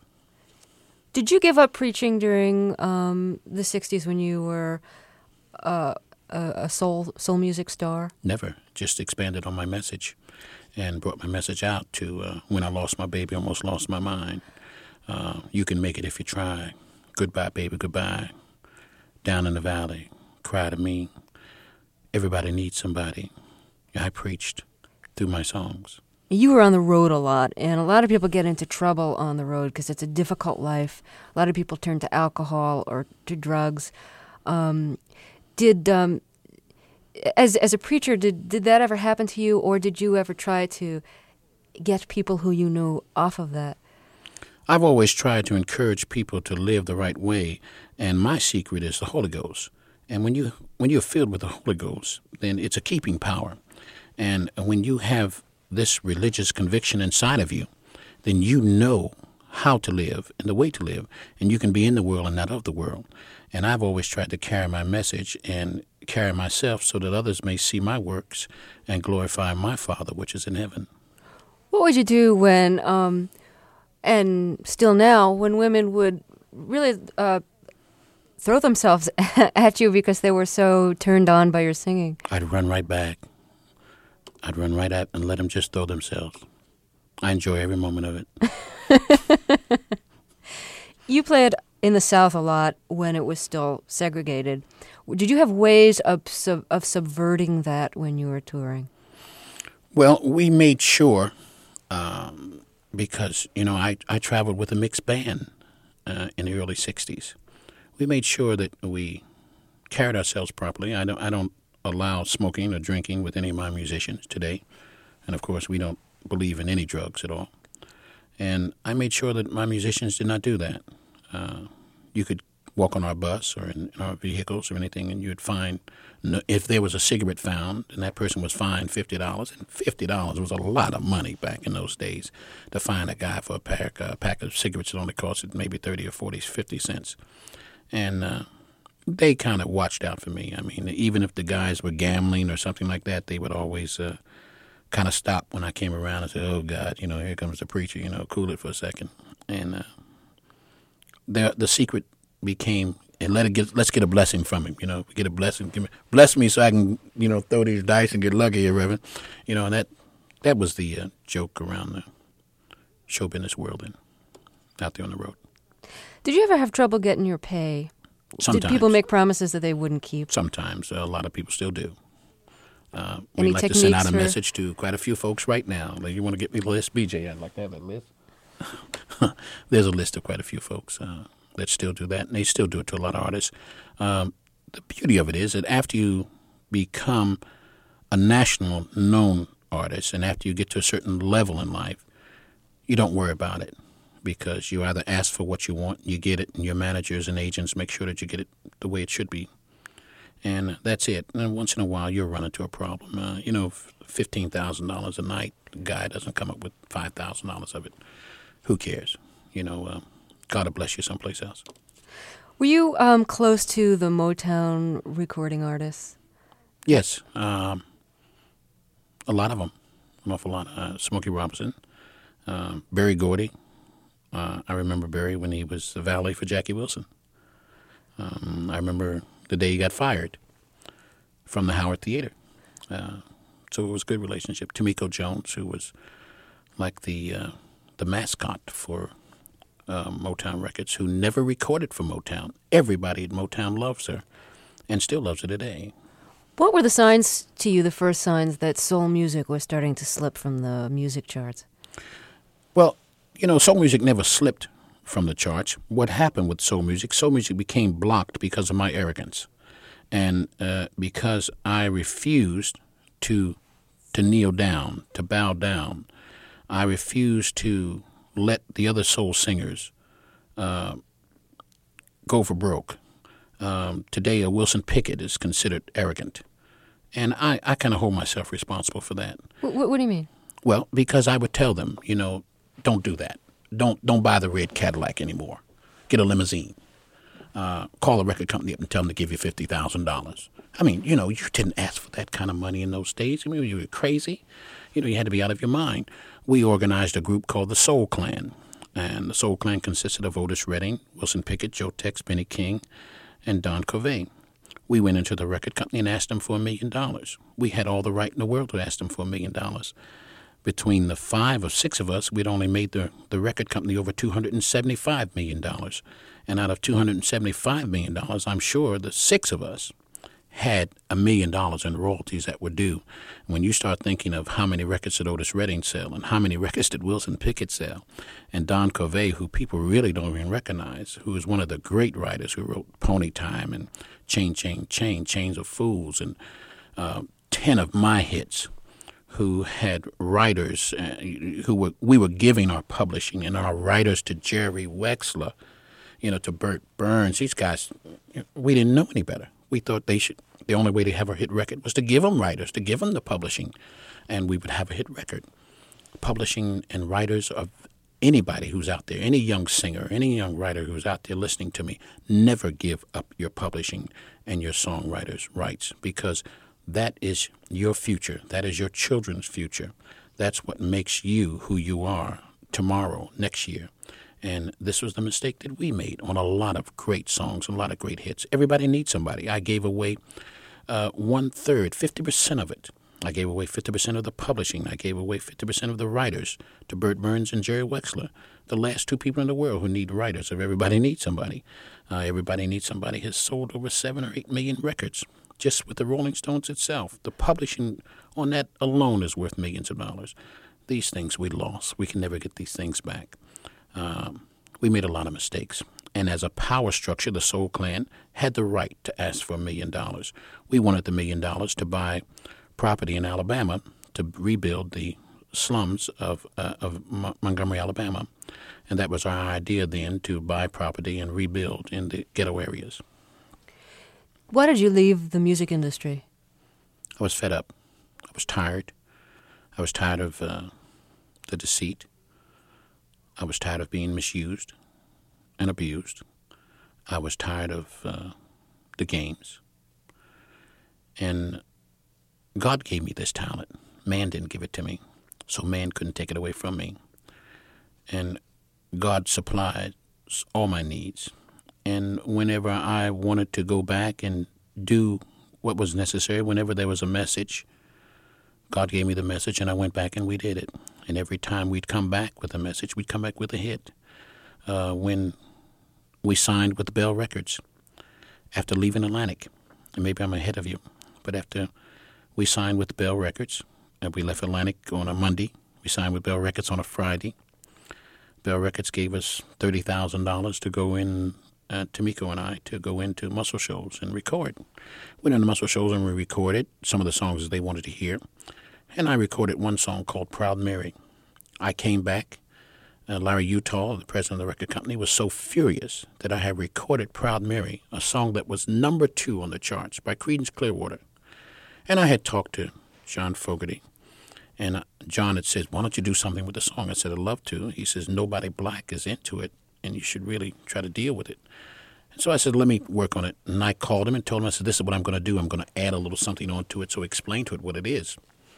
Did you give up preaching during um, the sixties when you were uh, a, a soul soul music star? Never. Just expanded on my message and brought my message out to uh, when I lost my baby, almost lost my mind. Uh, you can make it if you try. Goodbye, baby, goodbye. Down in the valley, cry to me. Everybody needs somebody. I preached through my songs. You were on the road a lot, and a lot of people get into trouble on the road because it's a difficult life. A lot of people turn to alcohol or to drugs. Um, did um, as as a preacher, did did that ever happen to you, or did you ever try to get people who you knew off of that? I've always tried to encourage people to live the right way, and my secret is the Holy Ghost. And when you when you're filled with the Holy Ghost, then it's a keeping power. And when you have this religious conviction inside of you, then you know how to live and the way to live, and you can be in the world and not of the world. And I've always tried to carry my message and carry myself so that others may see my works and glorify my Father which is in heaven. What would you do when, um, and still now, when women would really uh, throw themselves at you because they were so turned on by your singing? I'd run right back. I'd run right at and let them just throw themselves. I enjoy every moment of it. You played in the South a lot when it was still segregated. Did you have ways of sub- of subverting that when you were touring? Well, we made sure, um, because, you know, I, I traveled with a mixed band uh, in the early sixties. We made sure that we carried ourselves properly. I don't, I don't allow smoking or drinking with any of my musicians today. And, of course, we don't believe in any drugs at all. And I made sure that my musicians did not do that. Uh, you could walk on our bus or in, in our vehicles or anything, and you'd find, no, if there was a cigarette found, and that person was fined fifty dollars, and fifty dollars was a lot of money back in those days to fine a guy for a pack, a pack of cigarettes that only costed maybe thirty or forty, fifty cents. And uh, they kind of watched out for me. I mean, even if the guys were gambling or something like that, they would always uh, kind of stop when I came around and say, oh, God, you know, here comes the preacher, you know, cool it for a second. And uh, the, the secret became, and let it get, let's get a blessing from him, you know, get a blessing, give me, bless me so I can, you know, throw these dice and get lucky, Reverend. You know, and that, that was the uh, joke around the show business world and out there on the road. Did you ever have trouble getting your pay? Sometimes. Did people make promises that they wouldn't keep? Sometimes. Uh, a lot of people still do. Uh, Any we'd like to send out a techniques for- message to quite a few folks right now. Like, you want to get me a list? B J, I'd like to have that list. There's a list of quite a few folks uh, that still do that, and they still do it to a lot of artists. Um, the beauty of it is that after you become a national known artist and after you get to a certain level in life, you don't worry about it because you either ask for what you want, you get it, and your managers and agents make sure that you get it the way it should be. And that's it. And once in a while, you'll run into a problem. Uh, you know, fifteen thousand dollars a night, the guy doesn't come up with five thousand dollars of it. Who cares? You know, uh, God will bless you someplace else. Were you um, close to the Motown recording artists? Yes, um, a lot of them, an awful lot. Uh, Smokey Robinson, uh, Berry Gordy. Uh, I remember Berry when he was the valet for Jackie Wilson. Um, I remember the day he got fired from the Howard Theater. Uh, so it was a good relationship. Tamiko Jones, who was like the uh, the mascot for uh, Motown Records, who never recorded for Motown. Everybody at Motown loves her and still loves her today. What were the signs to you, the first signs that soul music was starting to slip from the music charts? Well, you know, soul music never slipped from the charts. What happened with soul music, soul music became blocked because of my arrogance. And uh, because I refused to to kneel down, to bow down, I refused to let the other soul singers uh, go for broke. Um, today, a Wilson Pickett is considered arrogant. And I, I kind of hold myself responsible for that. What, what do you mean? Well, because I would tell them, you know, don't do that. Don't don't buy the red Cadillac anymore. Get a limousine. Uh, call a record company up and tell them to give you fifty thousand dollars. I mean, you know, you didn't ask for that kind of money in those days. I mean, you were crazy. You know, you had to be out of your mind. We organized a group called the Soul Clan. And the Soul Clan consisted of Otis Redding, Wilson Pickett, Joe Tex, Benny King, and Don Covey. We went into the record company and asked them for a million dollars. We had all the right in the world to ask them for a million dollars. Between the five or six of us, we'd only made the, the record company over two hundred seventy-five million dollars. And out of two hundred seventy-five million dollars, I'm sure the six of us had a million dollars in royalties that were due. When you start thinking of how many records did Otis Redding sell and how many records did Wilson Pickett sell, and Don Covey, who people really don't even recognize, who is one of the great writers who wrote Pony Time and Chain, Chain, Chain, Chains of Fools, and uh, ten of my hits, who had writers uh, who were, we were giving our publishing and our writers to Jerry Wexler, you know, to Burt Burns. These guys, we didn't know any better. We thought they should, the only way to have a hit record was to give them writers, to give them the publishing, and we would have a hit record. Publishing and writers are anybody who's out there, any young singer, any young writer who's out there listening to me, never give up your publishing and your songwriter's rights, because that is your future. That is your children's future. That's what makes you who you are tomorrow, next year. And this was the mistake that we made on a lot of great songs, a lot of great hits. Everybody needs somebody. I gave away uh, one-third, fifty percent of it. I gave away fifty percent of the publishing. I gave away fifty percent of the writers to Burt Burns and Jerry Wexler, the last two people in the world who need writers. If Everybody Needs Somebody, uh, Everybody Needs Somebody has sold over seven or eight million records just with the Rolling Stones itself. The publishing on that alone is worth millions of dollars. These things we lost. We can never get these things back. Um, we made a lot of mistakes. And as a power structure, the Soul Clan had the right to ask for a million dollars. We wanted the million dollars to buy property in Alabama to rebuild the slums of uh, of Mo- Montgomery, Alabama. And that was our idea then, to buy property and rebuild in the ghetto areas. Why did you leave the music industry? I was fed up. I was tired. I was tired of uh, the deceit. I was tired of being misused and abused. I was tired of uh, the games. And God gave me this talent. Man didn't give it to me, so man couldn't take it away from me. And God supplied all my needs. And whenever I wanted to go back and do what was necessary, whenever there was a message, God gave me the message, and I went back and we did it. And every time we'd come back with a message, we'd come back with a hit. Uh, when we signed with Bell Records, after leaving Atlantic, and maybe I'm ahead of you, but after we signed with Bell Records, and we left Atlantic on a Monday, we signed with Bell Records on a Friday. Bell Records gave us thirty thousand dollars to go in, uh, Tamiko and I, to go into Muscle Shoals and record. We went into Muscle Shoals and we recorded some of the songs that they wanted to hear. And I recorded one song called Proud Mary. I came back. Uh, Larry Utah, the president of the record company, was so furious that I had recorded Proud Mary, a song that was number two on the charts by Creedence Clearwater. And I had talked to John Fogerty. And uh, John had said, why don't you do something with the song? I said, I'd love to. He says, nobody black is into it, and you should really try to deal with it. And so I said, let me work on it. And I called him and told him, I said, this is what I'm going to do. I'm going to add a little something onto it, so explain to it what it is.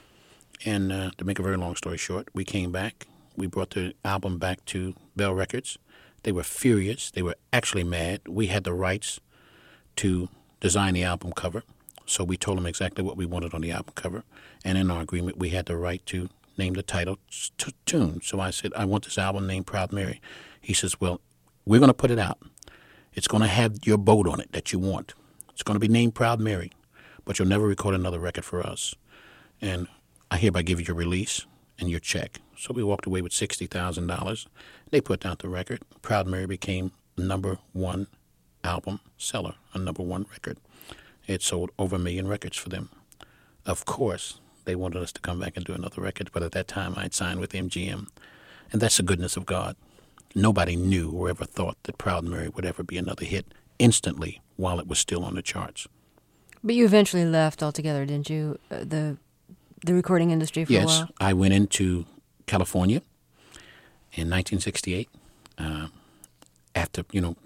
And uh, to make a very long story short, we came back. We brought the album back to Bell Records. They were furious. They were actually mad. We had the rights to design the album cover, so we told them exactly what we wanted on the album cover. And in our agreement, we had the right to name the title t- tune. So I said, I want this album named Proud Mary. He says, well, we're going to put it out. It's going to have your boat on it that you want. It's going to be named Proud Mary, but you'll never record another record for us. And I hereby give you your release and your check. So we walked away with sixty thousand dollars. They put out the record. Proud Mary became number one album seller, a number one record. It sold over a million records for them. Of course, they wanted us to come back and do another record, but at that time I'd signed with M G M. And that's the goodness of God. Nobody knew or ever thought that Proud Mary would ever be another hit instantly while it was still on the charts. But you eventually left altogether, didn't you? Uh, the the recording industry for yes, a while? Yes, I went into California in nineteen sixty-eight uh, after, you know,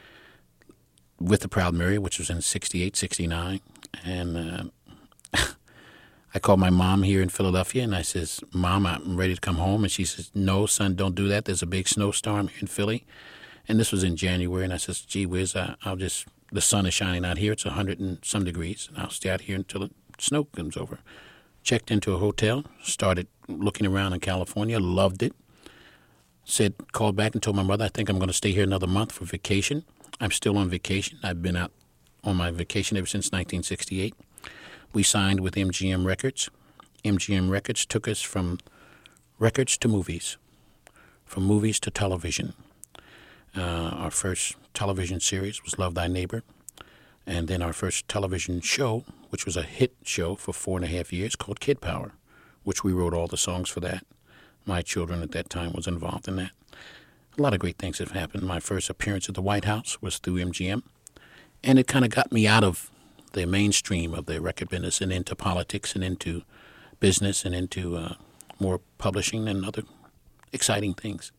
with the Proud Mary, which was in sixty-eight, sixty-nine. And uh, I called my mom here in Philadelphia, and I says, Mom, I'm ready to come home. And she says, no, son, don't do that. There's a big snowstorm here in Philly. And this was in January, and I says, gee whiz, I, I'll just, the sun is shining out here. It's one hundred and some degrees, and I'll stay out here until the snow comes over. Checked into a hotel, started looking around in California, loved it. Said, called back and told my mother, I think I'm going to stay here another month for vacation. I'm still on vacation. I've been out on my vacation ever since nineteen sixty-eight. We signed with M G M Records. M G M Records took us from records to movies, from movies to television. Uh, our first television series was Love Thy Neighbor. And then our first television show, which was a hit show for four and a half years, called Kid Power, which we wrote all the songs for that. My children at that time was involved in that. A lot of great things have happened. My first appearance at the White House was through M G M. And it kind of got me out of the mainstream of the record business and into politics and into business and into uh, more publishing and other exciting things.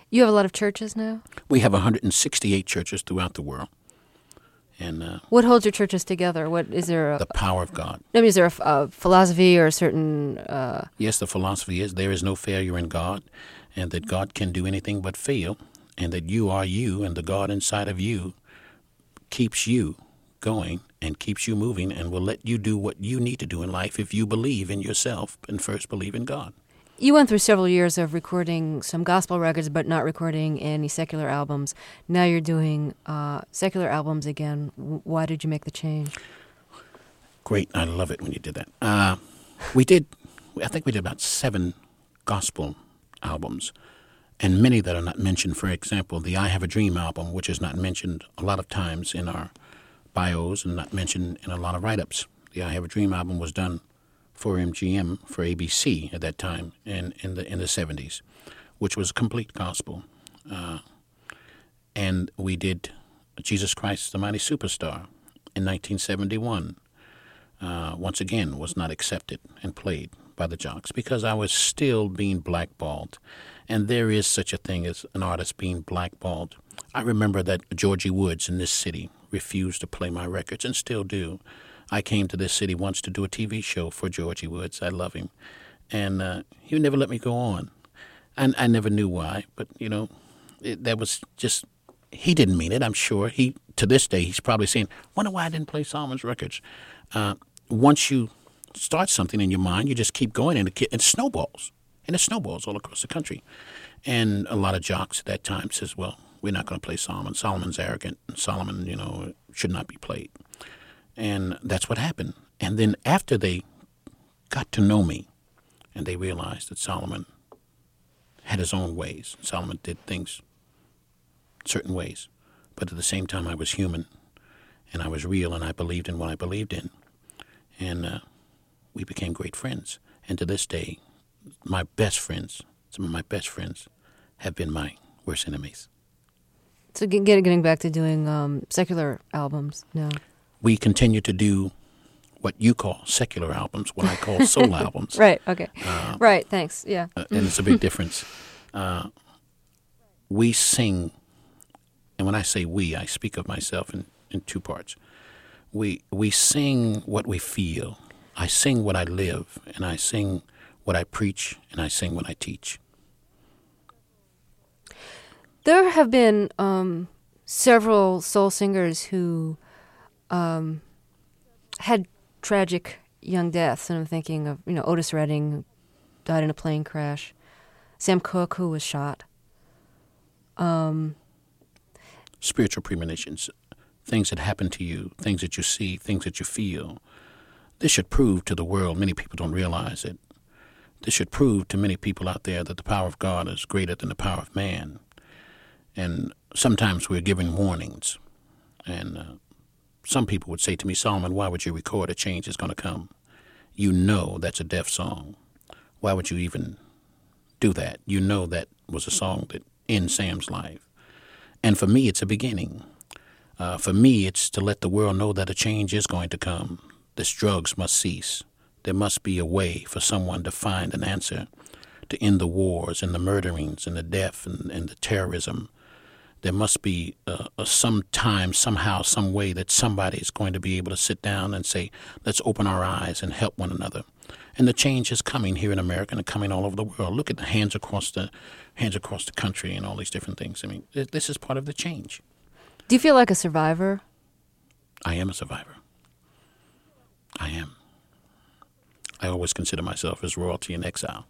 You have a lot of churches now? We have one hundred sixty-eight churches throughout the world. And uh, What holds your churches together? What is there? A, the power of God. I mean, is there a, a philosophy or a certain? Uh, Yes, the philosophy is there is no failure in God, and that God can do anything but fail, and that you are you, and the God inside of you keeps you going and keeps you moving and will let you do what you need to do in life if you believe in yourself and first believe in God. You went through several years of recording some gospel records, but not recording any secular albums. Now you're doing uh, secular albums again. W- Why did you make the change? Great. I love it when you did that. Uh, we did, I think we did about seven gospel albums, and many that are not mentioned. For example, the I Have a Dream album, which is not mentioned a lot of times in our bios and not mentioned in a lot of write-ups. The I Have a Dream album was done for M G M, for A B C at that time in, in the in the seventies, which was complete gospel. Uh, and we did Jesus Christ, the Mighty Superstar in nineteen seventy-one. Uh, once again, was not accepted and played by the jocks because I was still being blackballed. And there is such a thing as an artist being blackballed. I remember that Georgie Woods in this city refused to play my records and still do. I came to this city once to do a T V show for Georgie Woods. I love him. And uh, he would never let me go on. And I never knew why, but, you know, it, that was just, he didn't mean it, I'm sure. He, to this day, he's probably saying, wonder why I didn't play Solomon's records. Uh, once you start something in your mind, you just keep going, and it, it snowballs. And it snowballs all across the country. And a lot of jocks at that time says, well, we're not going to play Solomon. Solomon's arrogant. And Solomon, you know, should not be played. And that's what happened. And then after they got to know me and they realized that Solomon had his own ways, Solomon did things certain ways, but at the same time I was human and I was real and I believed in what I believed in. And uh, we became great friends. And to this day, my best friends, some of my best friends, have been my worst enemies. So get, get- getting back to doing um, secular albums now. We continue to do what you call secular albums, what I call soul albums. Right, okay. Uh, right, thanks, yeah. uh, and it's a big difference. Uh, we sing, and when I say we, I speak of myself in, in two parts. We we sing what we feel. I sing what I live, and I sing what I preach, and I sing what I teach. There have been um, several soul singers who um, had tragic young deaths, and I'm thinking of, you know, Otis Redding, who died in a plane crash, Sam Cooke, who was shot. Um, Spiritual premonitions, things that happen to you, things that you see, things that you feel. This should prove to the world, many people don't realize it, this should prove to many people out there that the power of God is greater than the power of man. And sometimes we're given warnings. And uh, some people would say to me, Solomon, why would you record A Change Is Going to Come? You know that's a death song. Why would you even do that? You know that was a song that ends Sam's life. And for me, it's a beginning. Uh, for me, it's to let the world know that a change is going to come. This drugs must cease. There must be a way for someone to find an answer to end the wars and the murderings and the death and, and the terrorism. There must be a, a some time, somehow, some way that somebody is going to be able to sit down and say, let's open our eyes and help one another. And the change is coming here in America and coming all over the world. Look at the hands across the hands across the country and all these different things. I mean, th- this is part of the change. do you feel like a survivor? I am a survivor. I am. I always consider myself as royalty in exile.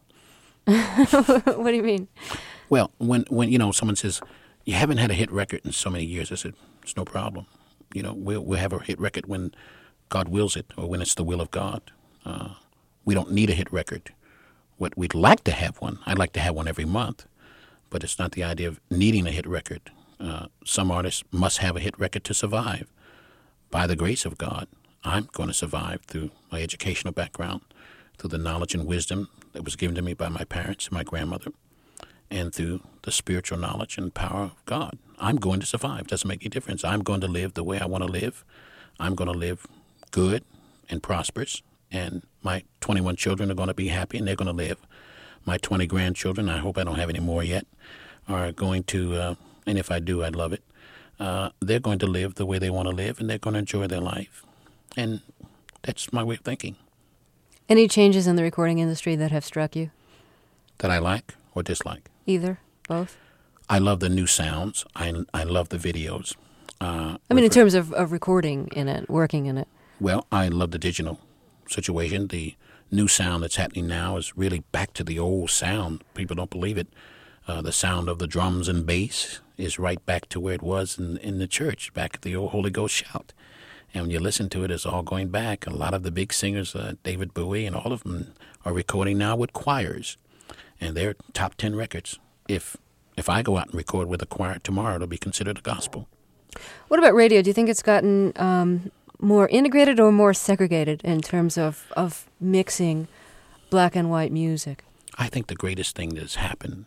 What do you mean? Well, when, when you know, someone says, you haven't had a hit record in so many years, I said, it's no problem. You know, we'll, we'll have a hit record when God wills it or when it's the will of God. Uh, we don't need a hit record. What we'd like to have one, I'd like to have one every month, but it's not the idea of needing a hit record. Uh, some artists must have a hit record to survive. By the grace of God, I'm going to survive through my educational background, through the knowledge and wisdom that was given to me by my parents and my grandmother, and through the spiritual knowledge and power of God. I'm going to survive. Doesn't make any difference. I'm going to live the way I want to live. I'm going to live good and prosperous, and my twenty-one children are going to be happy, and they're going to live. My twenty grandchildren, I hope I don't have any more yet, are going to, uh, and if I do, I'd love it, uh, they're going to live the way they want to live, and they're going to enjoy their life. And that's my way of thinking. Any changes in the recording industry that have struck you? That I like or dislike? Either? Both? I love the new sounds. I, I love the videos. Uh, I mean, in with- terms of, of recording in it, working in it. Well, I love the digital situation. The new sound that's happening now is really back to the old sound. People don't believe it. Uh, the sound of the drums and bass is right back to where it was in, in the church, back at the old Holy Ghost shout. And when you listen to it, it's all going back. A lot of the big singers, uh, David Bowie and all of them, are recording now with choirs. And they're top ten records. If if I go out and record with a choir tomorrow, it'll be considered a gospel. What about radio? Do you think it's gotten um, more integrated or more segregated in terms of, of mixing black and white music? I think the greatest thing that's happened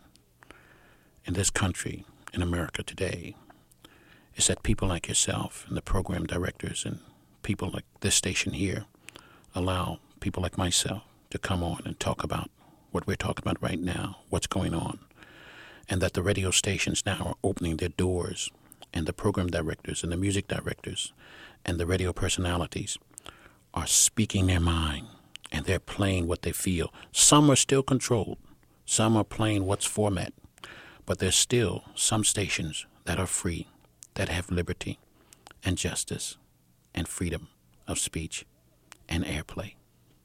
in this country, in America today, is that people like yourself and the program directors and people like this station here allow people like myself to come on and talk about what we're talking about right now, what's going on, and that the radio stations now are opening their doors, and the program directors and the music directors and the radio personalities are speaking their mind, and they're playing what they feel. Some are still controlled. Some are playing what's format. But there's still some stations that are free, that have liberty and justice and freedom of speech and airplay.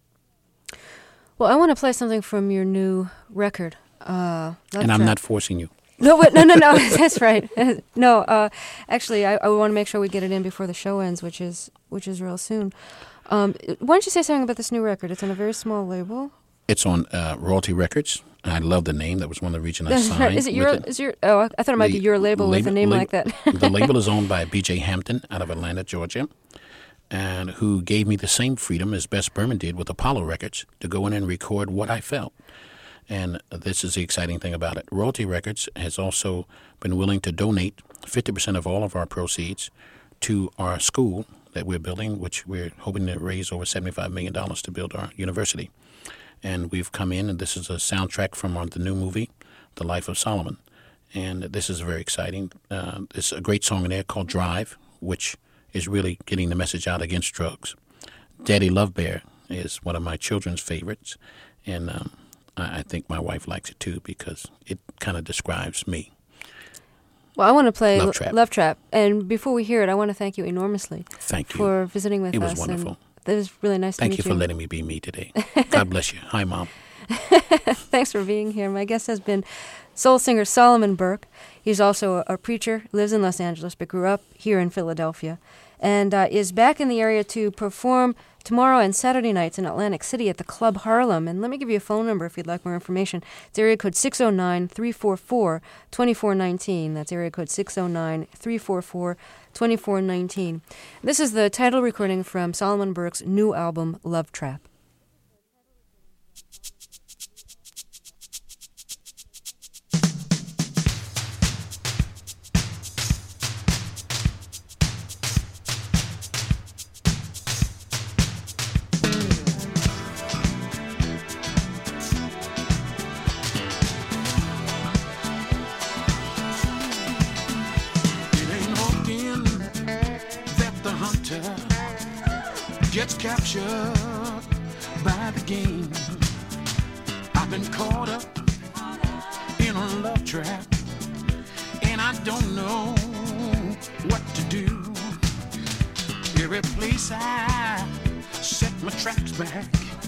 Well, I want to play something from your new record. Uh, Love And I'm Trap. not forcing you. No, wait, no, no, no. That's right. No, uh, actually, I, I want to make sure we get it in before the show ends, which is which is real soon. Um, why don't you say something about this new record? It's on a very small label. It's on uh, Royalty Records. And I love the name. That was one of the reasons I That's signed. right. Is it your? with it. Is your? Oh, I thought it might The be your label, with a label- name lab- like that. The label is owned by B J Hampton out of Atlanta, Georgia, and who gave me the same freedom as Bess Berman did with Apollo Records to go in and record what I felt. And this is the exciting thing about it. Royalty Records has also been willing to donate fifty percent of all of our proceeds to our school that we're building, which we're hoping to raise over seventy-five million dollars to build our university. And we've come in, and this is a soundtrack from our, the new movie, The Life of Solomon. And this is very exciting. Uh, there's a great song in there called Drive, which is really getting the message out against drugs. Daddy Love Bear is one of my children's favorites, and um, I, I think my wife likes it too because it kind of describes me. Well, I want to play Love Trap. Love Trap. And before we hear it, I want to thank you enormously Thank you. for visiting with It was us. wonderful. And it was really nice Thank to you meet for letting me be me today. God bless you. Hi, Mom. Thanks for being here. My guest has been soul singer Solomon Burke. He's also a, a preacher, lives in Los Angeles, but grew up here in Philadelphia, and uh, is back in the area to perform tomorrow and Saturday nights in Atlantic City at the Club Harlem. And let me give you a phone number if you'd like more information. It's area code six oh nine, three four four, two four one nine. That's area code six oh nine, three four four, two four one nine. This is the title recording from Solomon Burke's new album, Love Trap. It ain't often that the hunter gets captured by the game. I've been caught up in a love trap, and I don't know what to do. Every place I set my traps back,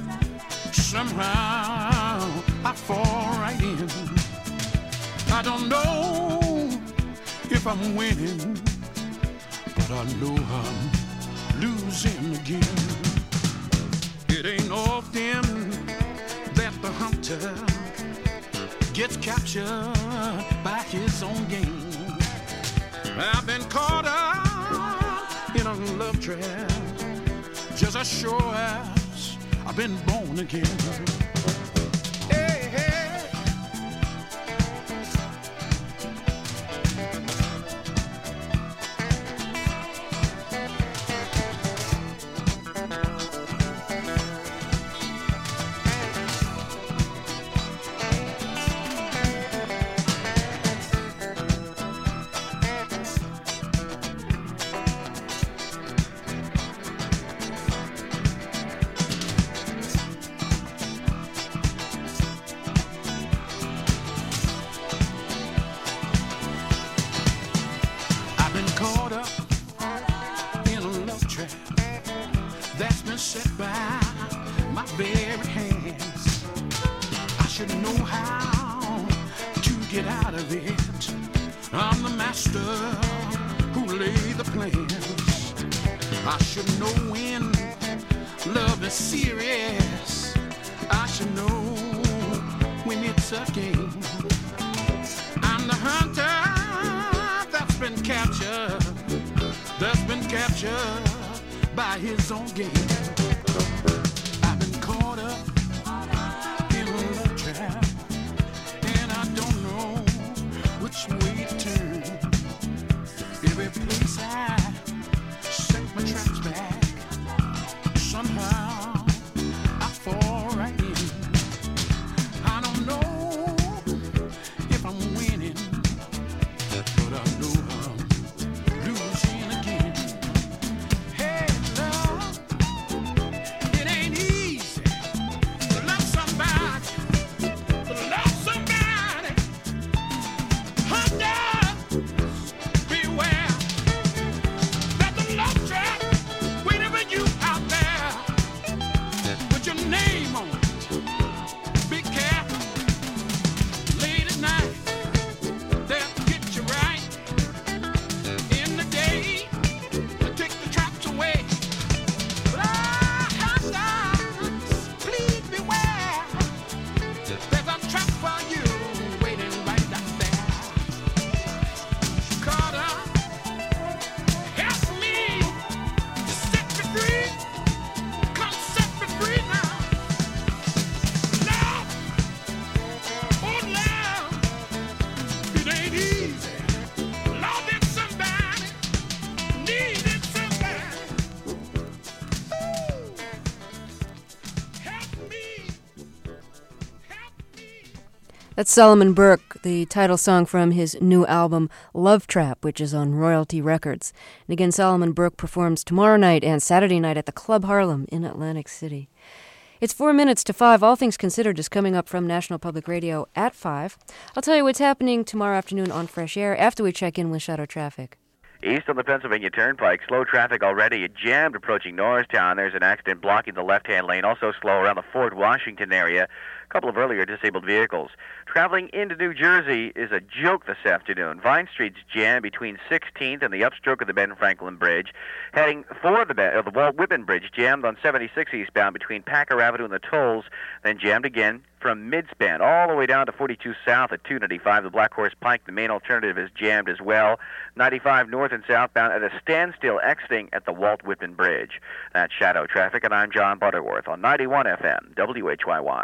somehow I fall right in. I don't know if I'm winning, but I know I'm losing again. It ain't often that the hunter gets captured by his own game. I've been caught up in a love trap, just as sure as I've been born again. Hey, hey. know how to get out of it. I'm the master who laid the plans. I should know when love is serious. I should know when it's a game. I'm the hunter that's been captured, that's been captured by his own game. I've been caught up in a love trap, and I don't know which way to turn. Every place I set my traps back, somehow I fall right in. I don't know if I'm winning, but I know I'm losing again. Hey, love, it ain't easy to love somebody, to love somebody. Hunter, beware. There's a love trap waiting for you out there with your name on it. Be careful. Late at night, they'll get you right. In the day, they'll take the traps away. But ah, hunters, please beware. There's a trap for you waiting right out there. Carter, help me to set me free. Come set me free now. Love, oh love, it ain't easy. Loving somebody, needing somebody. Ooh. Help me, help me. That's Solomon Burke, the title song from his new album, Love Trap, which is on Royalty Records. And again, Solomon Burke performs tomorrow night and Saturday night at the Club Harlem in Atlantic City. It's four minutes to five. All Things Considered is coming up from National Public Radio at five. I'll tell you what's happening tomorrow afternoon on Fresh Air after we check in with Shadow Traffic. East on the Pennsylvania Turnpike, slow traffic already. Jammed approaching Norristown. There's an accident blocking the left-hand lane. Also slow around the Fort Washington area. A couple of earlier disabled vehicles. Traveling into New Jersey is a joke this afternoon. Vine Street's jammed between sixteenth and the upstroke of the Ben Franklin Bridge. Heading for the, ben, uh, the Walt Whitman Bridge, jammed on seventy-six eastbound between Packer Avenue and the tolls. Then jammed again from Midspan all the way down to forty-two south at two ninety-five. The Black Horse Pike, the main alternative, is jammed as well. ninety-five north and southbound at a standstill exiting at the Walt Whitman Bridge. That's Shadow Traffic, and I'm John Butterworth on ninety-one F M, W H Y Y.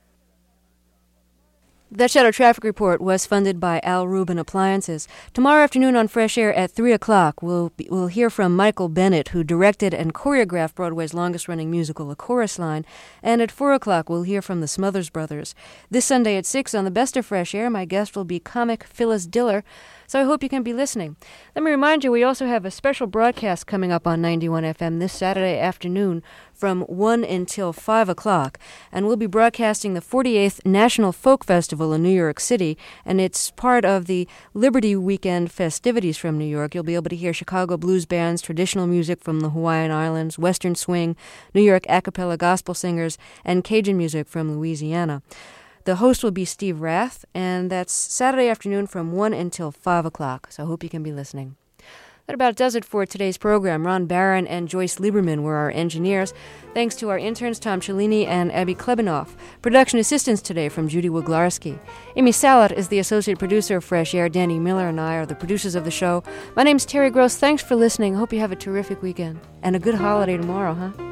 That Shadow Traffic Report was funded by Al Rubin Appliances. Tomorrow afternoon on Fresh Air at three o'clock, we'll, be, we'll hear from Michael Bennett, who directed and choreographed Broadway's longest-running musical, A Chorus Line. And at four o'clock, we'll hear from the Smothers Brothers. This Sunday at six on the Best of Fresh Air, my guest will be comic Phyllis Diller. So I hope you can be listening. Let me remind you, we also have a special broadcast coming up on ninety-one F M this Saturday afternoon from one until five o'clock. And we'll be broadcasting the forty-eighth National Folk Festival in New York City, and it's part of the Liberty Weekend festivities from New York. You'll be able to hear Chicago blues bands, traditional music from the Hawaiian Islands, Western swing, New York a cappella gospel singers, and Cajun music from Louisiana. The host will be Steve Rath, and that's Saturday afternoon from one until five o'clock, so I hope you can be listening. That about does it for today's program. Ron Barron and Joyce Lieberman were our engineers. Thanks to our interns, Tom Cellini and Abby Klebanoff. Production assistance today from Judy Wiglarski. Amy Salat is the associate producer of Fresh Air. Danny Miller and I are the producers of the show. My name's Terry Gross. Thanks for listening. Hope you have a terrific weekend. And a good holiday tomorrow, huh?